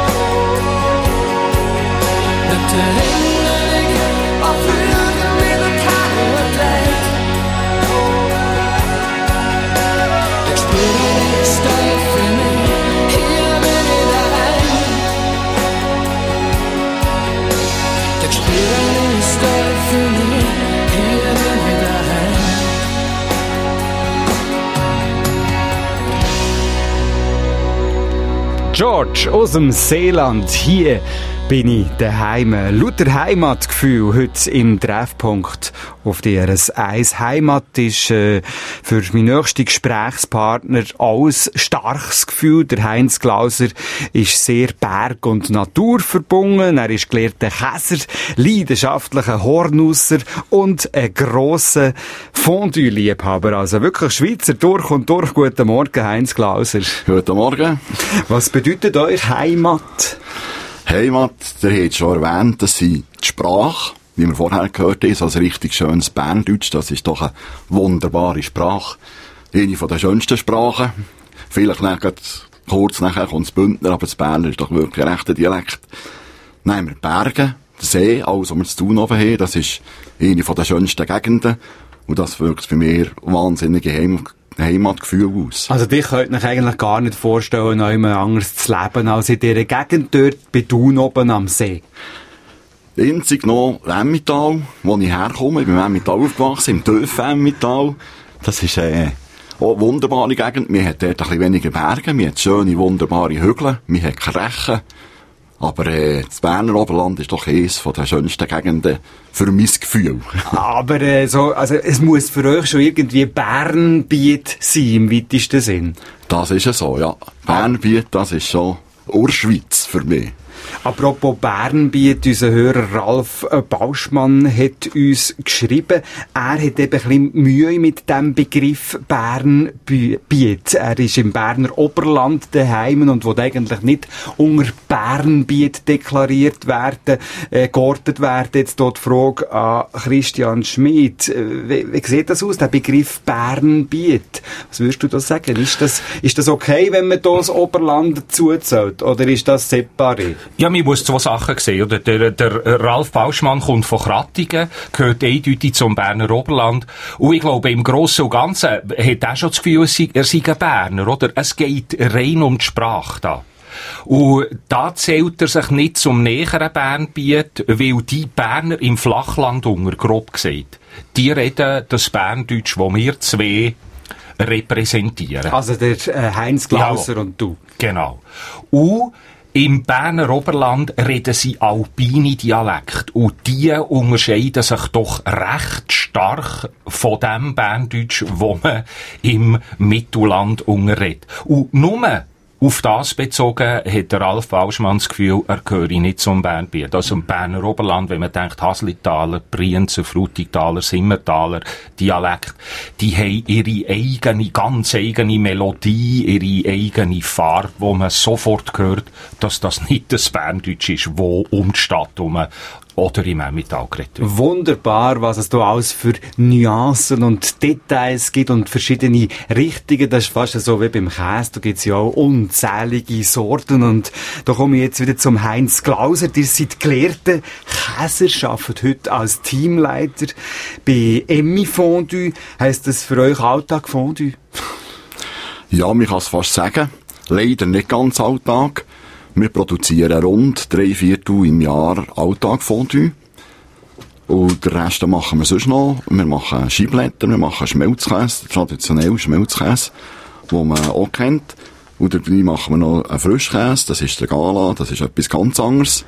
mit Erinnerung an früher mit der Tage gedreht. Ich spüre die Stolz für mich, hier bin ich daheim. Ich spüre die Stolz für mich, hier bin ich daheim. George aus dem Seeland, hier bin ich daheim. Lauter Heimatgefühl heute im Treffpunkt auf D R S eins. Heimat ist äh, für meinen nächsten Gesprächspartner alles starkes Gefühl. Der Heinz Glauser ist sehr Berg- und Natur verbunden. Er ist gelehrter Käser, leidenschaftlicher Hornusser und ein grosser Fondue-Liebhaber. Also wirklich Schweizer durch und durch. Guten Morgen, Heinz Glauser. Guten Morgen. Was bedeutet euch Heimat? Heimat, der hat schon erwähnt, das sind die Sprache, wie wir vorher gehört haben, so ein richtig schönes Berndeutsch, das ist doch eine wunderbare Sprache. Eine von den schönsten Sprachen. Vielleicht nachher, kurz nachher kommt das Bündner, aber das Berner ist doch wirklich ein rechter Dialekt. Dann haben wir die Berge, der See, alles, was wir zu tun oben haben, das ist eine von den schönsten Gegenden. Und das wirkt für mich wahnsinnige Heim Heimatgefühl aus. Also dich könnt euch eigentlich gar nicht vorstellen, noch immer anders zu leben, als in dieser Gegend dort bei Thun oben am See. Einzig noch Emmental, wo ich herkomme. Ich bin im Emmental aufgewachsen, im Dörf Emmental. Das ist äh, auch eine wunderbare Gegend. Wir haben dort ein bisschen weniger Berge, wir haben schöne, wunderbare Hügel, wir haben Krechen. Aber äh, das Berner Oberland ist doch eines von den schönsten Gegenden für mein Gefühl. Aber äh, so, also es muss für euch schon irgendwie Bernbiet sein, im weitesten Sinn. Das ist ja so, ja. Bernbiet, das ist schon Urschweiz für mich. Apropos Bernbiet, unser Hörer Ralf Bauschmann hat uns geschrieben, er hat eben ein bisschen Mühe mit dem Begriff Bernbiet. Er ist im Berner Oberland daheim und will eigentlich nicht unter Bernbiet deklariert werden, äh, geortet werden. Jetzt dort die Frage an Christian Schmid. Wie, wie sieht das aus, der Begriff Bernbiet? Was würdest du da sagen? Ist das, ist das okay, wenn man da das Oberland dazuzählt? Oder ist das separat? Ja, man muss zwei Sachen sehen, oder? Der, der Ralf Bauschmann kommt von Krattigen, gehört eindeutig zum Berner Oberland. Und ich glaube, im Grossen und Ganzen hat er schon das Gefühl, er sei ein Berner, oder? Es geht rein um die Sprache da. Und da zählt er sich nicht zum näheren Bernbiet, weil die Berner im Flachland unter, grob gesagt, die reden das Berndeutsch, wo wir zwei repräsentieren. Also der äh, Heinz Glauser ja, und du. Genau. Und im Berner Oberland reden sie alpine Dialekt. Und die unterscheiden sich doch recht stark von dem Berndeutsch, wo man im Mittelland unterredet. Und nur auf das bezogen hat der Ralf Bauschmann das Gefühl, er gehöre nicht zum Bernbiet. Also im Berner Oberland, wenn man denkt, Haslitaler, Brienzer, Frutigtaler, Simmertaler Dialekt, die haben ihre eigene, ganz eigene Melodie, ihre eigene Farbe, wo man sofort hört, dass das nicht das Berndeutsch ist, wo um die Stadt herum oder im Emmental geredet wird. Wunderbar, was es da alles für Nuancen und Details gibt und verschiedene Richtungen. Das ist fast so wie beim Käse. Da gibt es ja auch unzählige Sorten. Und da komme ich jetzt wieder zum Heinz Glauser. Ihr seid gelehrte Käser, arbeitet heute als Teamleiter bei Emmi Fondue. Heisst das für euch Alltag Fondue? Ja, man kann es fast sagen. Leider nicht ganz Alltag. Wir produzieren rund drei Viertel im Jahr Alltag Fondue. Und den Rest machen wir sonst noch. Wir machen Scheibletter, wir machen Schmelzkäse, traditionellen Schmelzkäse, den man auch kennt. Und dabei machen wir noch einen Frischkäse, das ist der Gala, das ist etwas ganz anderes.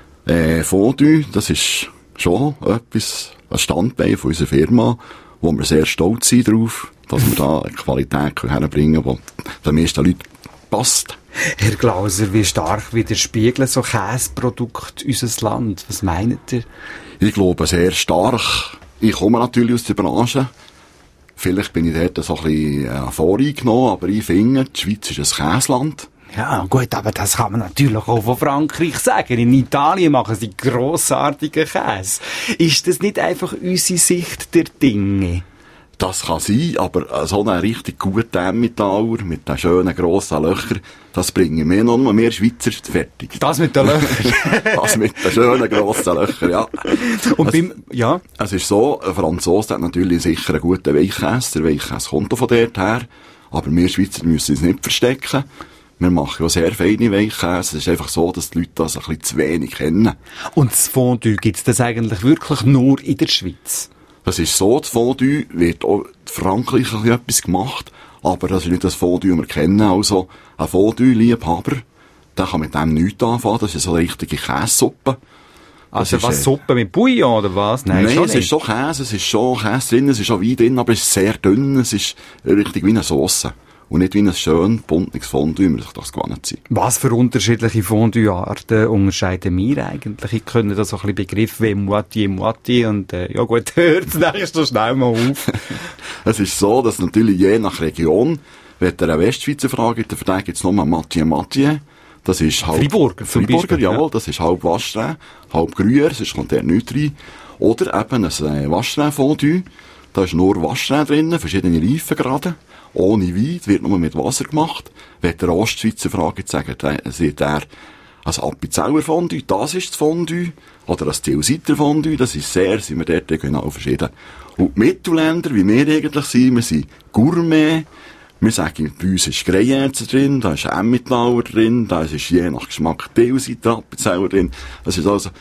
Äh, Fondue, das ist schon etwas, ein Standbein von unserer Firma, wo wir sehr stolz sind drauf, dass wir da eine Qualität herbringen können, die den meisten Leuten passt. Herr Glauser, wie stark widerspiegeln so Käseprodukte unser Land? Was meint ihr? Ich glaube, sehr stark. Ich komme natürlich aus der Branche. Vielleicht bin ich dort so ein bisschen äh, voreingenommen, aber ich finde, die Schweiz ist ein Käseland. Ja, gut, aber das kann man natürlich auch von Frankreich sagen. In Italien machen sie grossartigen Käse. Ist das nicht einfach unsere Sicht der Dinge? Das kann sein, aber so einen richtig guten Emmentaler mit den schönen grossen Löchern, das bringen wir noch mehr Schweizer fertig. Das mit den Löchern? Das mit den schönen grossen Löchern, ja. Und es, beim, ja? Es ist so, ein Franzose hat natürlich sicher einen guten Weichkäse. Der Weichkäse kommt auch von dort her. Aber wir Schweizer müssen uns nicht verstecken. Wir machen ja sehr feine Weichkäse. Es ist einfach so, dass die Leute das ein bisschen zu wenig kennen. Und das Fondue, gibt's das eigentlich wirklich nur in der Schweiz? Das ist so, das Fondue wird auch in Frankreich ein bisschen etwas gemacht, aber das ist nicht das Fondue, das wir kennen. Also, ein Fondue-Liebhaber, der kann mit dem nichts anfangen. Das ist so eine richtige Käsesuppe. Also ist, was, äh, Suppe mit Bouillon oder was? Nein, Nein, schon es nicht. ist schon Käse, es ist schon Käse drin, es ist schon Wein drin, aber es ist sehr dünn, es ist richtig wie eine Sauce. Und nicht wie ein schön buntes Fondue, wie wir sich das gewohnt sind. Was für unterschiedliche Fondue-Arten unterscheiden wir eigentlich? Ich kenne da so ein bisschen Begriff wie Moitié, Moitié und äh, ja gut, hört es so schnell mal auf. Es ist so, dass natürlich je nach Region, wenn ihr eine Westschweizer Frage gibt, für den gibt es nur Moitié, Moitié. Das ist halb... Friburger zum Friburger, Beispiel, jawohl, ja. Das ist halb Waschstrain, halb Gruyère, sonst kommt der nicht rein. Oder eben ein Waschstrain-Fondue. Da ist nur Waschstrain drin, verschiedene Reifengraden. Ohne Wein, das wird nur mit Wasser gemacht. Wenn der Ostschweizer fragt, sagt er, sagt er, ein Appenzeller Fondue, das ist das Fondue. Oder ein Tilsiter Fondue, das ist sehr, sind wir dort genau verschieden. Und die Mittelländer, wie wir eigentlich sind, wir sind Gourmet. Wir sagen, bei uns ist Greyerzer drin, da ist Emmentaler drin, da ist je nach Geschmack Tilsiter, Appenzeller drin. Das ist also,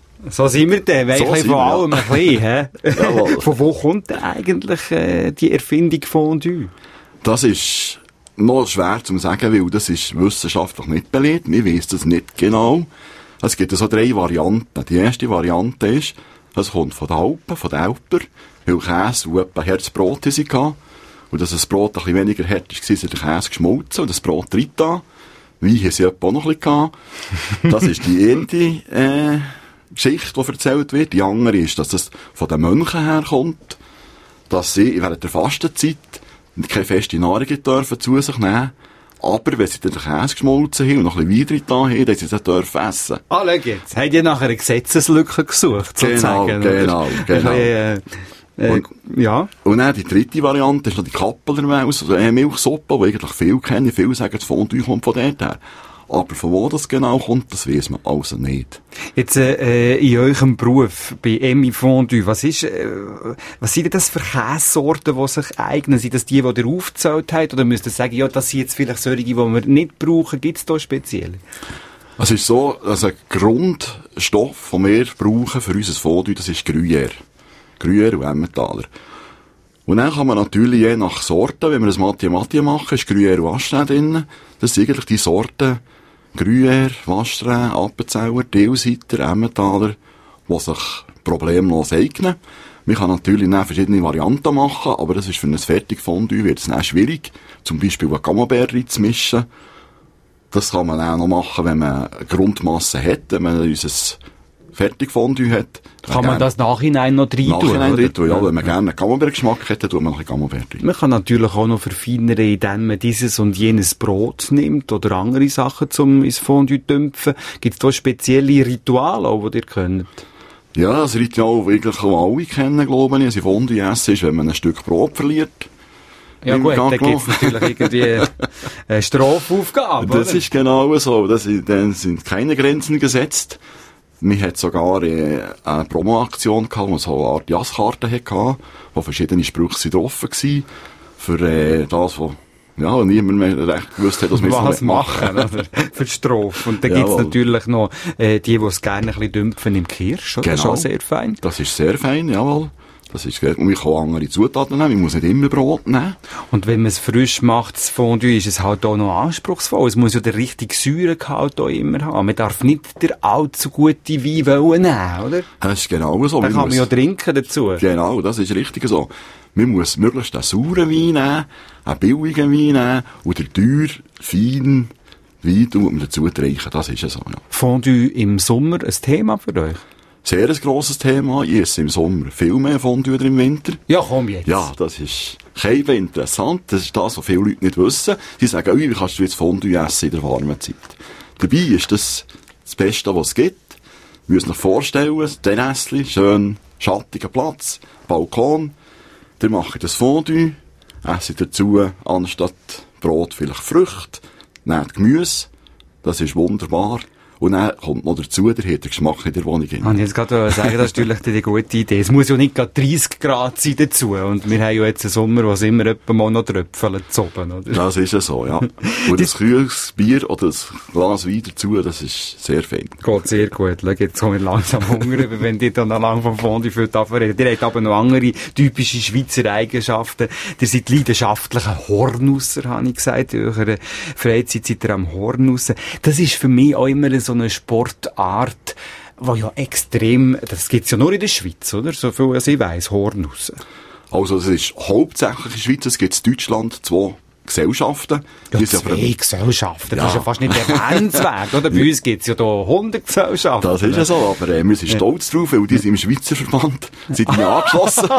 So sind wir dann, weil So ich sind von wir, allem ja. ein bisschen, hä? Jawohl. Von wo kommt denn eigentlich äh, die Erfindung Fondue? das ist noch schwer zu sagen, weil das ist wissenschaftlich nicht belegt. Wir wissen das nicht genau. Es gibt so drei Varianten. Die erste Variante ist, es kommt von den Alpen, von den Alper, weil Käse und etwa Herzbrot hatten. Und dass das Brot ein bisschen weniger hart war, ist der Käse geschmolzen und das Brot drin da. Wein haben sie etwa auch noch ein bisschen gehabt. Das ist die eine äh, Geschichte, die erzählt wird. Die andere ist, dass das von den Mönchen herkommt, dass sie während der Fastenzeit keine feste Nahrung dürfen zu sich nehmen. Aber wenn sie dann den Käse geschmolzen haben und noch ein bisschen Wein drin haben, dann sie das dürfen essen. Ah, schau jetzt. Habt ihr nachher eine Gesetzeslücke gesucht, sozusagen? Genau, oder? genau, genau. Ein bisschen, äh, äh, Und- ja. Und dann die dritte Variante ist noch die Kappelermaus, also eine Milchsuppe, die eigentlich viele kennen. Viele sagen, das Fondue kommt von dort her. Aber von wo das genau kommt, das weiss man also nicht. Jetzt, äh, in eurem Beruf, bei Emmy Fondue, was ist, äh, was sind denn das für Käsesorten, die sich eignen? Sind das die, die ihr aufgezählt habt? Oder müsst ihr sagen, ja, das sind jetzt vielleicht solche, die wir nicht brauchen? Gibt es da spezielle? Es ist so, dass ein Grundstoff, den wir brauchen für unser Fondue, das ist Gruyère. Gruyère und Emmentaler. Und dann kann man natürlich je nach Sorte, wenn wir das Moitié Moitié machen, ist Gruyère und Waschstrain drin. Das sind eigentlich die Sorten Gruyère, Waschstrain, Appenzeller, Tilsiter, Emmentaler, die sich problemlos eignen. Man kann natürlich dann verschiedene Varianten machen, aber das ist für ein Fertigfondue wird es dann schwierig. Zum Beispiel eine Camembert reinzumischen. Das kann man auch noch machen, wenn man eine Grundmasse hat, wenn man unser Fertigfondue hat. Kann man das nachhinein noch rein tun? Nachhinein oder? rein tun, ja. Wenn man gerne einen Camembert-Geschmack hat, dann tut man noch ein Camembert rein. Man kann natürlich auch noch verfeinern, indem man dieses und jenes Brot nimmt oder andere Sachen zum ins Fondue dämpfen. Gibt es da spezielle Rituale, auch, die ihr könnt? Ja, das Ritual, das eigentlich auch alle kennen, glaube ich, also Fondue essen ist, wenn man ein Stück Brot verliert. Ja Im gut, da Gang gibt es natürlich irgendwie eine Strafaufgabe, Das oder? ist genau so. Das ist, dann sind keine Grenzen gesetzt. Wir hatten sogar äh, eine Promo-Aktion gehabt, wo so eine Art Jasskarte hatte, wo verschiedene Sprüche drauf waren, für äh, das, was Ja, und niemand mehr recht gewusst hat, was wir was machen. machen, oder? Für die Strophe. Und dann Jawohl. gibt's natürlich noch, äh, die, die es gerne ein bisschen dümpfen im Kirsch, oder? Das ist Genau. auch sehr fein. Das ist sehr fein, jawohl. Das ist, und man kann auch andere Zutaten nehmen, man muss nicht immer Brot nehmen. Und wenn man es frisch macht, das Fondue, ist es halt auch noch anspruchsvoll. Es muss ja den richtigen Säuregehalt auch immer haben. Man darf nicht den allzu guten Wein wollen nehmen, oder? Das ist genau so. Dann kann man muss, ja trinken dazu. Genau, das ist richtig so. Man muss möglichst einen sauren Wein nehmen, einen billigen Wein nehmen und den teuer, feinen Wein tut man dazu trinken. Das ist ja so. Ja. Fondue im Sommer ein Thema für euch? Sehr ein grosses Thema. Ich esse im Sommer viel mehr Fondue als im Winter. Ja, komm jetzt. Ja, das ist kein interessant. Das ist das, was viele Leute nicht wissen. Sie sagen, ui, wie kannst du jetzt Fondue essen in der warmen Zeit? Dabei ist das das Beste, was es gibt. Wir müssen euch vorstellen, ein Terrassli, schön schattiger Platz, Balkon. Ihr macht das Fondue, esst dazu anstatt Brot vielleicht Früchte, nehmt Gemüse. Das ist wunderbar. Und dann kommt noch dazu, der hat den Geschmack in der Wohnung. Ich wollte jetzt gerade sagen, das ist natürlich eine gute Idee. Es muss ja nicht gerade dreissig Grad sein dazu. Und wir haben ja jetzt einen Sommer, wo es immer etwa mal noch tröpfeln zu oben, oder? Das ist ja so, ja. Und das kühles Bier oder das Glas Wein dazu, das ist sehr fein. Geht sehr gut. Schau, jetzt kommen wir langsam Hunger, wenn die dann noch lange vom Fondue für reden. Ihr habt aber noch andere typische Schweizer Eigenschaften. Ihr seid leidenschaftliche Hornusser, habe ich gesagt. In eurer Freizeit seid ihr am Hornussen. Das ist für mich auch immer so eine Sportart, die ja extrem, das gibt's ja nur in der Schweiz, oder? So viel als ich weiss, Hornussen. Also, es ist hauptsächlich in der Schweiz, es gibt in Deutschland zwei Gesellschaften. Ja, Die zwei sind aber- Gesellschaften, das Ja. ist ja fast nicht erwähnenswert, oder? Bei uns gibt's ja da hundert Gesellschaften. Das ist ja so, aber äh, wir sind stolz drauf, weil die sind im Schweizer Verband, sind die angeschlossen.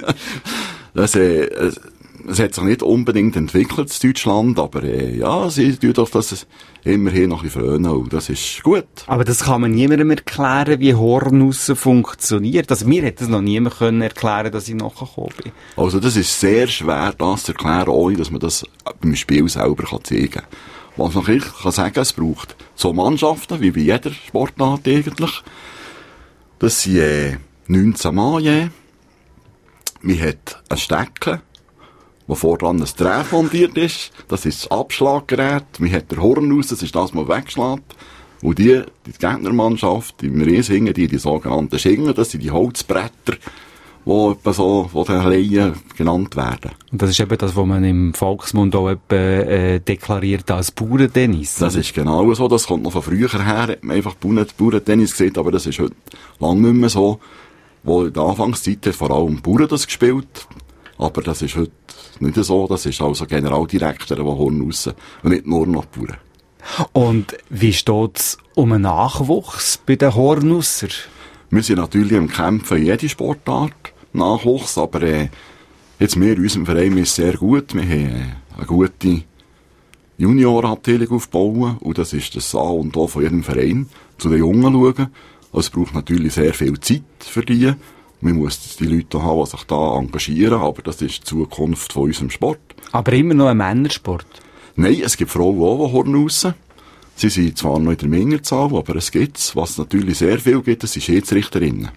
das, äh, es, es hat sich nicht unbedingt entwickelt in Deutschland, aber äh, ja, sie tun doch das immerhin noch ein bisschen frönen und das ist gut. Aber das kann man niemandem erklären, wie Hornussen funktioniert. Also mir hätte das noch niemand können erklären, dass ich nachgekommen bin. Also das ist sehr schwer, das zu erklären, ohne dass man das beim Spiel selber kann zeigen kann. Was man wirklich kann sagen, es braucht so Mannschaften, wie bei jeder Sportart eigentlich. Das sind äh, neunzehn Mann je. Man hat ein Stecken, wo voran ein Dreh montiert ist. Das ist das Abschlaggerät. Man hat den Horn raus, das ist das, was man wegschlägt. Und die, die Gegnermannschaft, im Riesingen, die, die sogenannten Schingen, das sind die Holzbretter, die etwa so von den Laien genannt werden. Und das ist eben das, was man im Volksmund auch etwa, äh, deklariert als Bauerntennis. Das ist genau so. Das kommt noch von früher her. Hat man einfach Bauern- Bauerntennis gesehen, aber das ist heute lang nicht mehr so. Wo in der Anfangszeit hat vor allem Bauern das gespielt. Aber das ist heute nicht so. Das ist also Generaldirektor, der Horn raus. Und nicht nur noch Bauern. Und wie steht's um einen Nachwuchs bei den Hornusser? Wir sind natürlich im Kämpfen in jede Sportart Nachwuchs, aber äh, jetzt wir in unserem Verein ist sehr gut. Wir haben äh, eine gute Juniorenabteilung aufbauen und das ist das A und O von jedem Verein, zu den Jungen schauen. Also es braucht natürlich sehr viel Zeit für die. Man muss die Leute haben, die sich da engagieren, aber das ist die Zukunft von unserem Sport. Aber immer noch ein Männersport. Nein, es gibt Frauen auch, die Horn raus. Sie sind zwar noch in der Minderzahl, aber es gibt's. Was es natürlich sehr viel gibt, das sind Schiedsrichterinnen.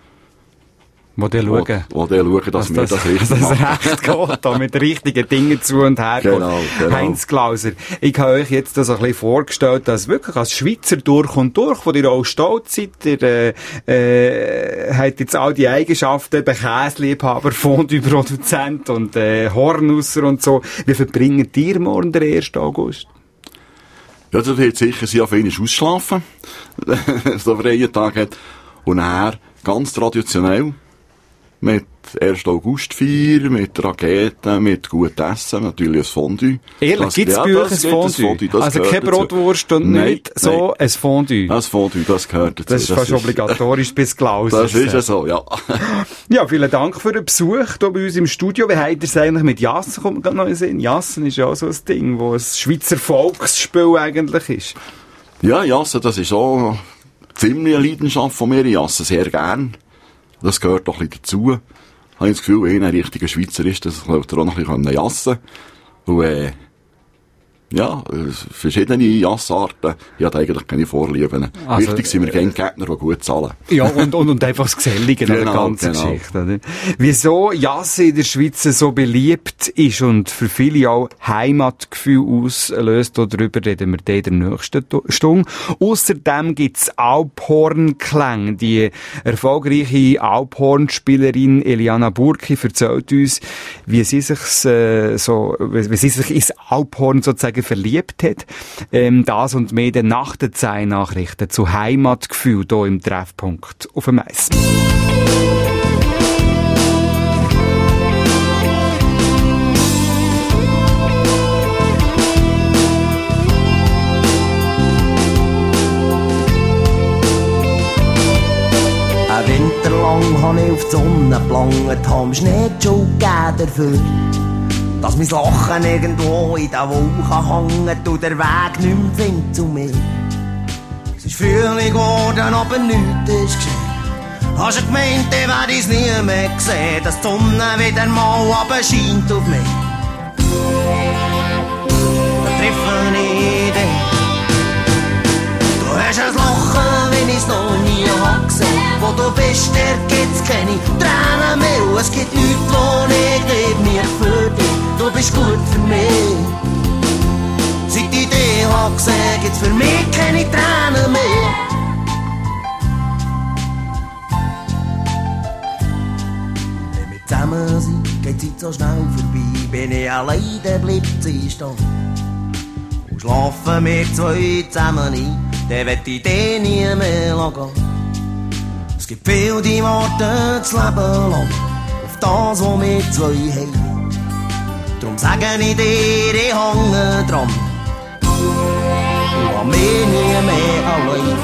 Wo die schauen. Wo, wo die schauen, dass, dass wir das, das richtig dass das machen. recht geht, da mit richtigen Dingen zu und her geht. Genau, genau. Heinz Glauser, ich habe euch jetzt das ein bisschen vorgestellt, dass wirklich als Schweizer durch und durch, wo ihr auch stolz seid, ihr äh, äh, habt jetzt all die Eigenschaften, eben Käseliebhaber, Fondue-Produzent und äh, Hornusser und so. Wie verbringt ihr morgen den ersten August? Ja, das wird sicher sehr auf einmal ausschlafen, so einen freien Tag hat. Und nachher ganz traditionell mit ersten August-Feier, mit Raketen, mit gutem Essen, natürlich ein Fondue. Ehrlich, gibt's ja, bei euch das ein gibt Fondue? das Also gehört keine dazu. Brotwurst und Nein, nicht so, nein. ein Fondue. Das Fondue, das gehört dazu. Das ist fast obligatorisch bis Glauser. Das ist ja so, ja. Ja, vielen Dank für den Besuch hier bei uns im Studio. Wie habt ihr es eigentlich mit Jassen? Kommt gerade noch in den Sinn. Jassen ist ja auch so ein Ding, wo ein Schweizer Volksspiel eigentlich ist. Ja, Jassen, das ist auch ziemlich eine Leidenschaft von mir. Ich jasse sehr gern. Das gehört doch ein bisschen dazu. Ich habe das Gefühl, wenn einer ein richtiger Schweizer ist, das sollte er auch noch ein bisschen jassen können. Und, äh, ja, verschiedene Jassarten. Ich habe eigentlich keine Vorlieben. Also, wichtig sind wir gerne Gärtner, die gut zahlen. Ja, und, und, und einfach das Gesellige genau, an der ganzen genau. Geschichte. Oder? Wieso Jasse in der Schweiz so beliebt ist und für viele auch Heimatgefühl auslöst, darüber reden wir dann in der nächsten Stunde. Außerdem gibt's Alphornklänge. Die erfolgreiche Alphornspielerin Eliana Burki erzählt uns, wie sie sich äh, so, wie sie sich ins Alphorn sozusagen verliebt hat. Ähm, das und mehr dann nach den zehn Nachrichten zu Heimatgefühl hier im Treffpunkt auf dem Eis. Ein Winter lang habe ich auf die Sonne gelangt, habe Schnee schon gegeben dafür, dass mein Lachen irgendwo in der Wolke hängt und der Weg nicht mehr findet zu mir. Es ist Frühling geworden, aber nichts ist geschehen. Hast du gemeint, ich werde es nie mehr sehen, dass die Sonne wieder mal scheint auf mich. Da treffe ich dich. Du hast ein Lachen, wie ich es noch nie habe gesehen. Wo du bist, dort gibt's keine Tränen mehr. Und es gibt nichts, wo ich nicht mehr für dich. Du bist gut für mich. Seit ich dich hab gesehen, gibt's für mich keine Tränen mehr. Wenn wir zusammen sind, geht die Zeit so schnell vorbei. Bin ich allein, dann bleibt sie stehen. Und schlafen wir zwei zusammen ein, dann wird ich dich nie mehr gehen. Es gibt viel, die warten das Leben lang auf das, was wir zwei haben. Drum sage ich dir, ich hänge dran und lass mich nie mehr allein.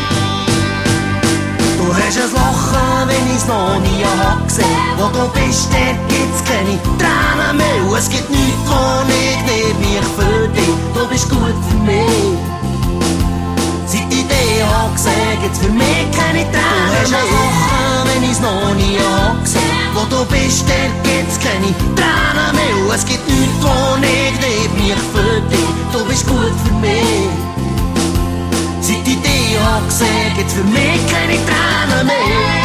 Du hast ein Lachen, wenn ich's noch nie hab gesehen. Wo du bist, dort gibt's keine Tränen mehr. Und es gibt nichts, wo ich nicht mich für dich. Du bist gut für mich. Seit ich dich hab gesehen, gibt's für mich keine Tränen mehr. Du hast ein Lachen, wenn ich's noch nie hab gesehen. Wo du bist, dort gibt's keine Tränen mehr. Und es gibt nichts, wo ich nicht mich für dich. Du bist gut für mich. Seit ich dich hab gesehen, gibt's für mich keine Tränen mehr.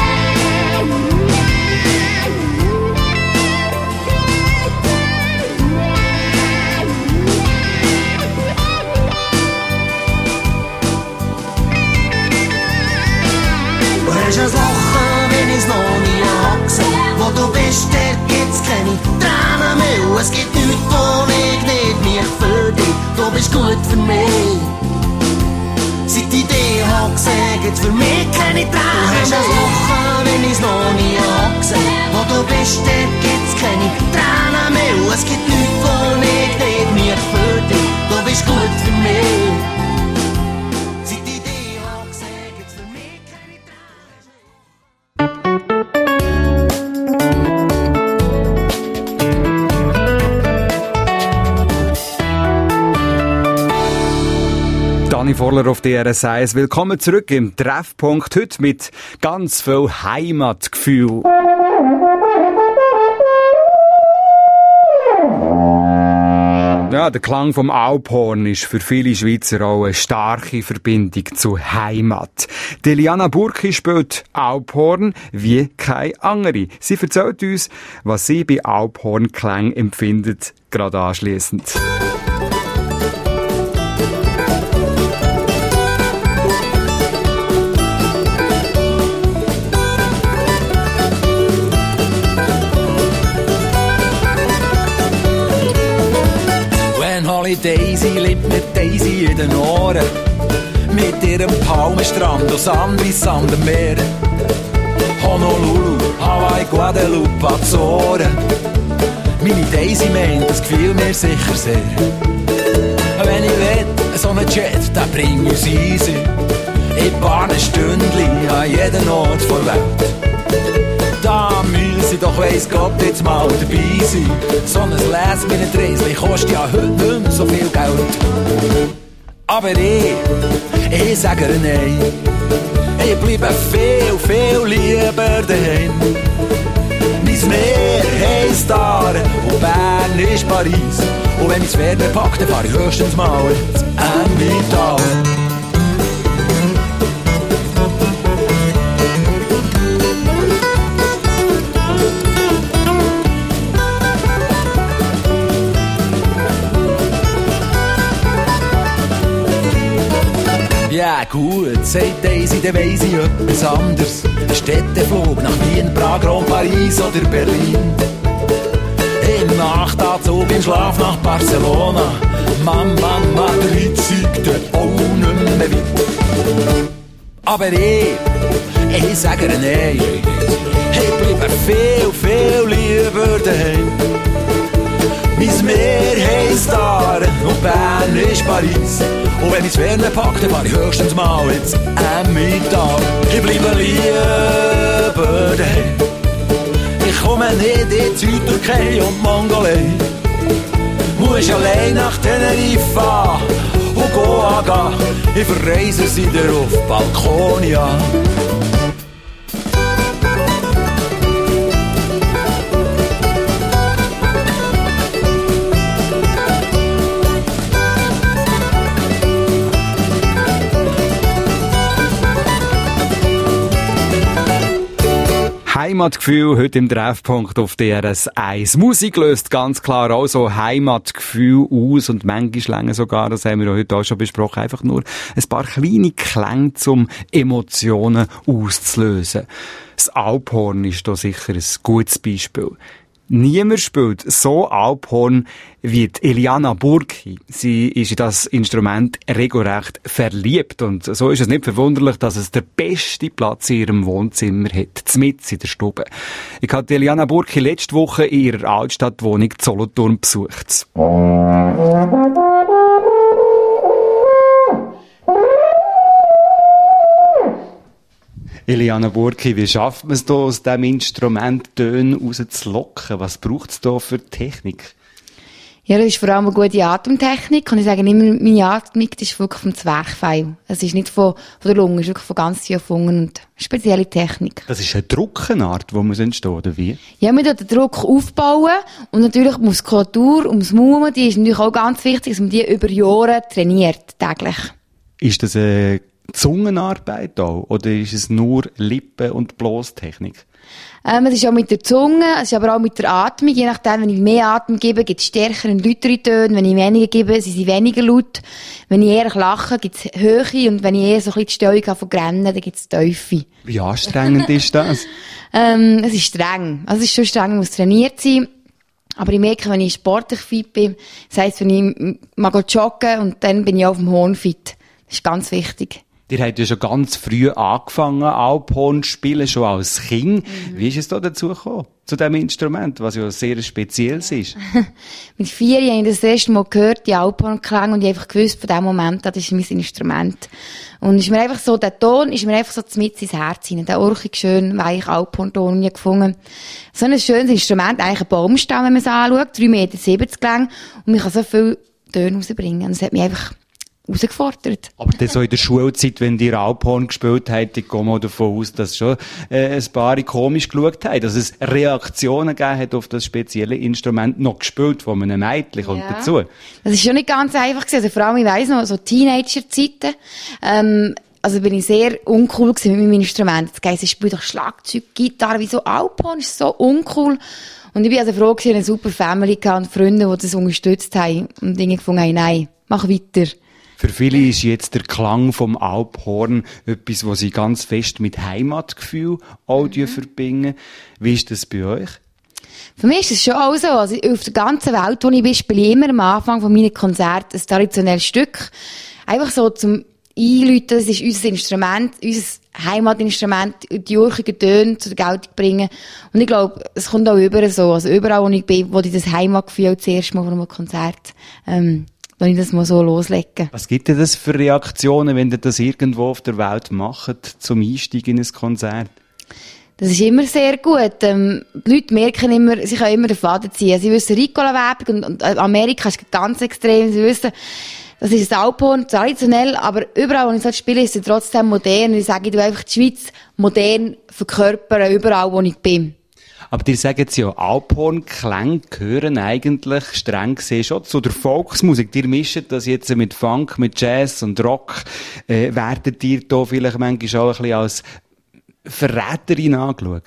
Du hast ein Lachen, wenn ich's noch nie hab gesehen. Wo du bist, dort gibt's keine Tränen mehr. Und es gibt nichts, wo ich nicht mich für dich. Du bist gut für mich. Seit ich dich hab gesehen, gibt's für mich keine Tränen mehr. Du hast ein Lachen, wenn ich's noch nie hab gesehen. Wo du bist, dort gibt's keine Tränen mehr. Und es gibt nichts, wo ich nicht mich für dich. Du bist gut für mich. Seit ich dich hab gesehen, gibt's für mich keine Tränen mehr. Dani Vorler auf D R S eins. Willkommen zurück im Treffpunkt. Heute mit ganz viel Heimatgefühl. Ja, der Klang vom Alphorn ist für viele Schweizer auch eine starke Verbindung zur Heimat. Eliana Burki spielt Alphorn wie keine andere. Sie erzählt uns, was sie bei Alphornklängen empfindet, gerade anschliessend. Daisy lebt mit Daisy in den Ohren, mit ihrem Palmenstrand und Sand wie Sand am Meer. Honolulu, Hawaii, Guadeloupe, Azoren. Meine Daisy meint, das gefiel mir sicher sehr. Wenn ich will, so einen Jet, der bringt uns easy. In ein paar Stündchen an jeden Ort der Welt. Da müsse ich doch weiss Gott jetzt mal dabei sein. So ein Last-Minute-Reisli kostet ja heute nicht mehr so viel Geld. Aber ich, ich sage ihr nein. Ich bleibe viel, viel lieber daheim. Mein Mein Meer heisst Aare und Bern ist Paris. Und wenn ich das Pferd packe, dann fahre ich höchstens mal ins Emmental. Ja gut, sagt Daisy, dann weiss ich etwas anderes. Ein Städteflug nach Wien, Prag, Rom, Paris oder Berlin. Im Nachtanzug, im Schlaf nach Barcelona. Mama, Madrid zeigt dort auch nicht mehr weit. Aber ich, ich sage ihr nein. Ich bleibe viel, viel lieber daheim. Mein Meer heisst Aare und Bern ist Paris. Und wenn ich das Fernsehen packe, dann fahre ich höchstens mal ins Emmental. Ich bleibe lieber daheim. Ich komme nicht in die Südtürkei und Mongolei. Muss allein nach Teneriffa und Goa gehen. Ich verreise sie dir auf Balkonia. Heimatgefühl, heute im Treffpunkt auf D R S eins. Musik löst ganz klar auch so Heimatgefühl aus und manchmal länger sogar, das haben wir heute auch schon besprochen, einfach nur ein paar kleine Klänge, um Emotionen auszulösen. Das Alphorn ist da sicher ein gutes Beispiel. Niemand spielt so Alphorn wie die Eliana Burki. Sie ist in das Instrument regelrecht verliebt. Und so ist es nicht verwunderlich, dass es den besten Platz in ihrem Wohnzimmer hat, mitten in der Stube. Ich habe die Eliana Burki letzte Woche in ihrer Altstadtwohnung Solothurn besucht. Eliana Burki, wie schafft man es da, aus diesem Instrument Töne rauszulocken? Was braucht es da für Technik? Ja, das ist vor allem eine gute Atemtechnik. Und ich sage immer, meine Atmung ist wirklich vom Zwerchfell. Es ist nicht von, von der Lunge, es ist wirklich von ganz tief unten und spezielle Technik. Das ist eine Druckenart, die muss entstehen, oder wie? Ja, man tut den Druck aufbauen. Und natürlich die Muskulatur ums Maumen, die ist natürlich auch ganz wichtig, dass man die über Jahre trainiert, täglich. Ist das eine Zungenarbeit auch? Oder ist es nur Lippen- und Blostechnik? Ähm, es ist auch mit der Zunge, es ist aber auch mit der Atmung. Je nachdem, wenn ich mehr Atem gebe, gibt es stärkere und lautere Töne. Wenn ich weniger gebe, sind sie weniger laut. Wenn ich eher lache, gibt es Höhe. Und wenn ich eher so ein bisschen die Stellung habe von Grennen, dann gibt es Tiefe. Wie anstrengend ist das? Ähm, es ist streng. Also es ist schon streng, man muss trainiert sein. Aber ich merke, wenn ich sportlich fit bin, das heisst, wenn ich mal joggen und dann bin ich auch auf dem Horn fit. Das ist ganz wichtig. Ihr habt ja schon ganz früh angefangen, Alphorn zu spielen, schon als Kind. Mhm. Wie ist es da dazu gekommen, zu diesem Instrument, was ja sehr spezielles ist? Mit vier habe ich das erste Mal gehört, die Alphorn-Klänge, und ich habe einfach gewusst, von diesem Moment, das ist mein Instrument. Und ist mir einfach so, der Ton ist mir einfach so mit ins Herz hinein. Der urchig schön, weich Alphorn-Ton nie gefunden. So ein schönes Instrument, eigentlich ein Baumstamm, wenn man es anschaut, drei Meter siebzig lang, und man kann so viele Töne rausbringen. Und es hat mich einfach herausgefordert. Aber das so in der Schulzeit, wenn ihr Alphorn gespielt habt, ich gehe mal davon aus, dass schon äh, ein paar komisch geschaut haben, dass es Reaktionen gegeben hat auf das spezielle Instrument, noch gespielt von einem Mädchen, kommt ja. dazu. Das ist schon nicht ganz einfach gewesen. Also vor allem, ich weiss noch, so Teenager-Zeiten, ähm, also bin ich sehr uncool gewesen mit meinem Instrument. Das heisst, ich spiele doch Schlagzeug, Gitarre, wieso Alphorn ist so uncool. Und ich bin also froh gewesen, eine super Family gehabt und Freunde, die das unterstützt haben und Dinge gefunden haben, nein, mach weiter. Für viele ist jetzt der Klang vom Alphorn etwas, was sie ganz fest mit Heimatgefühl Audio mhm. verbinden. Wie ist das bei euch? Für mich ist es schon auch so. Also auf der ganzen Welt, wo ich bin, spiele ich immer am Anfang von meinen Konzerten ein traditionelles Stück. Einfach so zum Einläuten, das ist unser Instrument, unser Heimatinstrument, die urchigen Töne zu der Geltung bringen. Und ich glaube, es kommt auch überall so. Also überall, wo ich bin, wo ich das Heimatgefühl das erste Mal von einem Konzert, ähm, wenn ich das mal so loslege. Was gibt denn das für Reaktionen, wenn ihr das irgendwo auf der Welt macht, zum Einstieg in ein Konzert? Das ist immer sehr gut. Ähm, die Leute merken immer, sie können immer den Faden ziehen. Sie wissen Ricola-Werbung und, und Amerika ist ganz extrem. Sie wissen, das ist ein Alphorn, traditionell, aber überall, wo ich so spiele, ist es trotzdem modern. Und ich sage, ich tue einfach die Schweiz modern verkörpern, überall, wo ich bin. Aber dir sagen sie ja, Alphorn-Klänge gehören eigentlich streng gesehen schon zu der Volksmusik. Dir mischt das jetzt mit Funk, mit Jazz und Rock. Äh, werden dir da vielleicht manchmal auch ein bisschen als Verräterin angeschaut?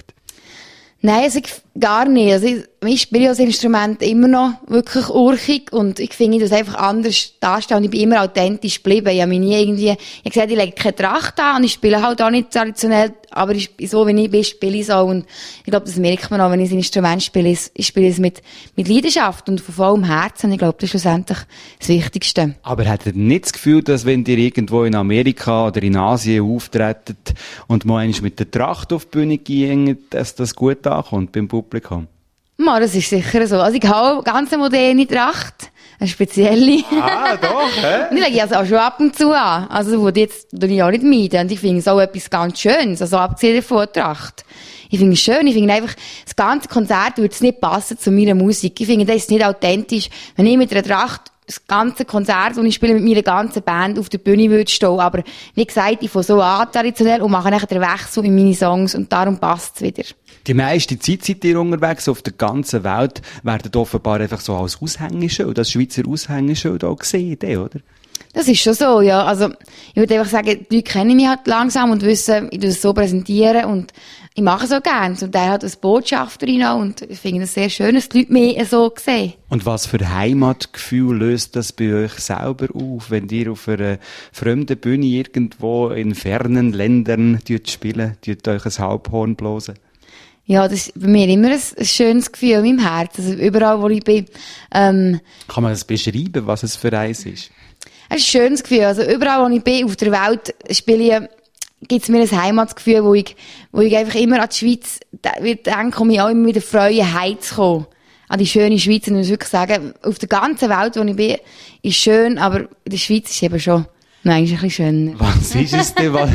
Nein, also ich, gar nicht. Also ich, ich spiele das Instrument immer noch wirklich urchig und ich finde das einfach anders darstellen und ich bin immer authentisch geblieben. Ich habe mich nie irgendwie, ich habe gesagt, ich lege keine Tracht an und ich spiele halt auch nicht traditionell, aber ich, so wie ich bin, spiele ich so und ich glaube, das merkt man auch, wenn ich ein Instrument spiele. Ich spiele es mit, mit Leidenschaft und von vollem Herzen. Ich glaube, das ist schlussendlich das Wichtigste. Aber habt ihr nicht das Gefühl, dass wenn ihr irgendwo in Amerika oder in Asien auftretet und mal einmal mit der Tracht auf die Bühne gehen, dass das gut ankommt beim Publikum? Ma, das ist sicher so. Also ich habe ganz eine moderne Tracht, eine spezielle. Ah, doch, hä? Die lege ich also auch schon ab und zu an. Also wo die jetzt tue ich auch nicht meiden. Und ich finde es auch etwas ganz Schönes, also abgesehen von der Tracht. Ich finde es schön, ich finde einfach, das ganze Konzert würde es nicht passen zu meiner Musik. Ich finde, das ist nicht authentisch, wenn ich mit einer Tracht das ganze Konzert, und ich spiele mit meiner ganzen Band auf der Bühne würde stehen. Aber wie gesagt, ich fange so an traditionell und mache nachher den Wechsel in meine Songs und darum passt es wieder. Die meiste Zeit seid ihr unterwegs auf der ganzen Welt, werden offenbar einfach so als Aushängeschild, als Schweizer Aushängeschild auch gesehen, oder? Das ist schon so, ja. Also, ich würde einfach sagen, die Leute kennen mich halt langsam und wissen, ich tue es so präsentieren und ich mache es auch gerne. Zum Teil halt als Botschafterin auch und ich finde es sehr schön, dass die Leute mich so sehen. Und was für Heimatgefühl löst das bei euch selber auf, wenn ihr auf einer fremden Bühne irgendwo in fernen Ländern spielen, euch ein Halbhorn blosen? Ja, das ist bei mir immer ein, ein schönes Gefühl in meinem Herz. Also überall, wo ich bin. Ähm, Kann man das beschreiben, was es für eins ist? Es ist ein schönes Gefühl. Also überall, wo ich bin, auf der Welt spiele, gibt es mir ein Heimatsgefühl, wo ich, wo ich einfach immer an die Schweiz denke und mich auch immer wieder freue, heimzukommen. An die schöne Schweiz. Und ich muss wirklich sagen, auf der ganzen Welt, wo ich bin, ist schön, aber in der Schweiz ist eben schon nein, ist ein bisschen schöner. Was ist es denn, was,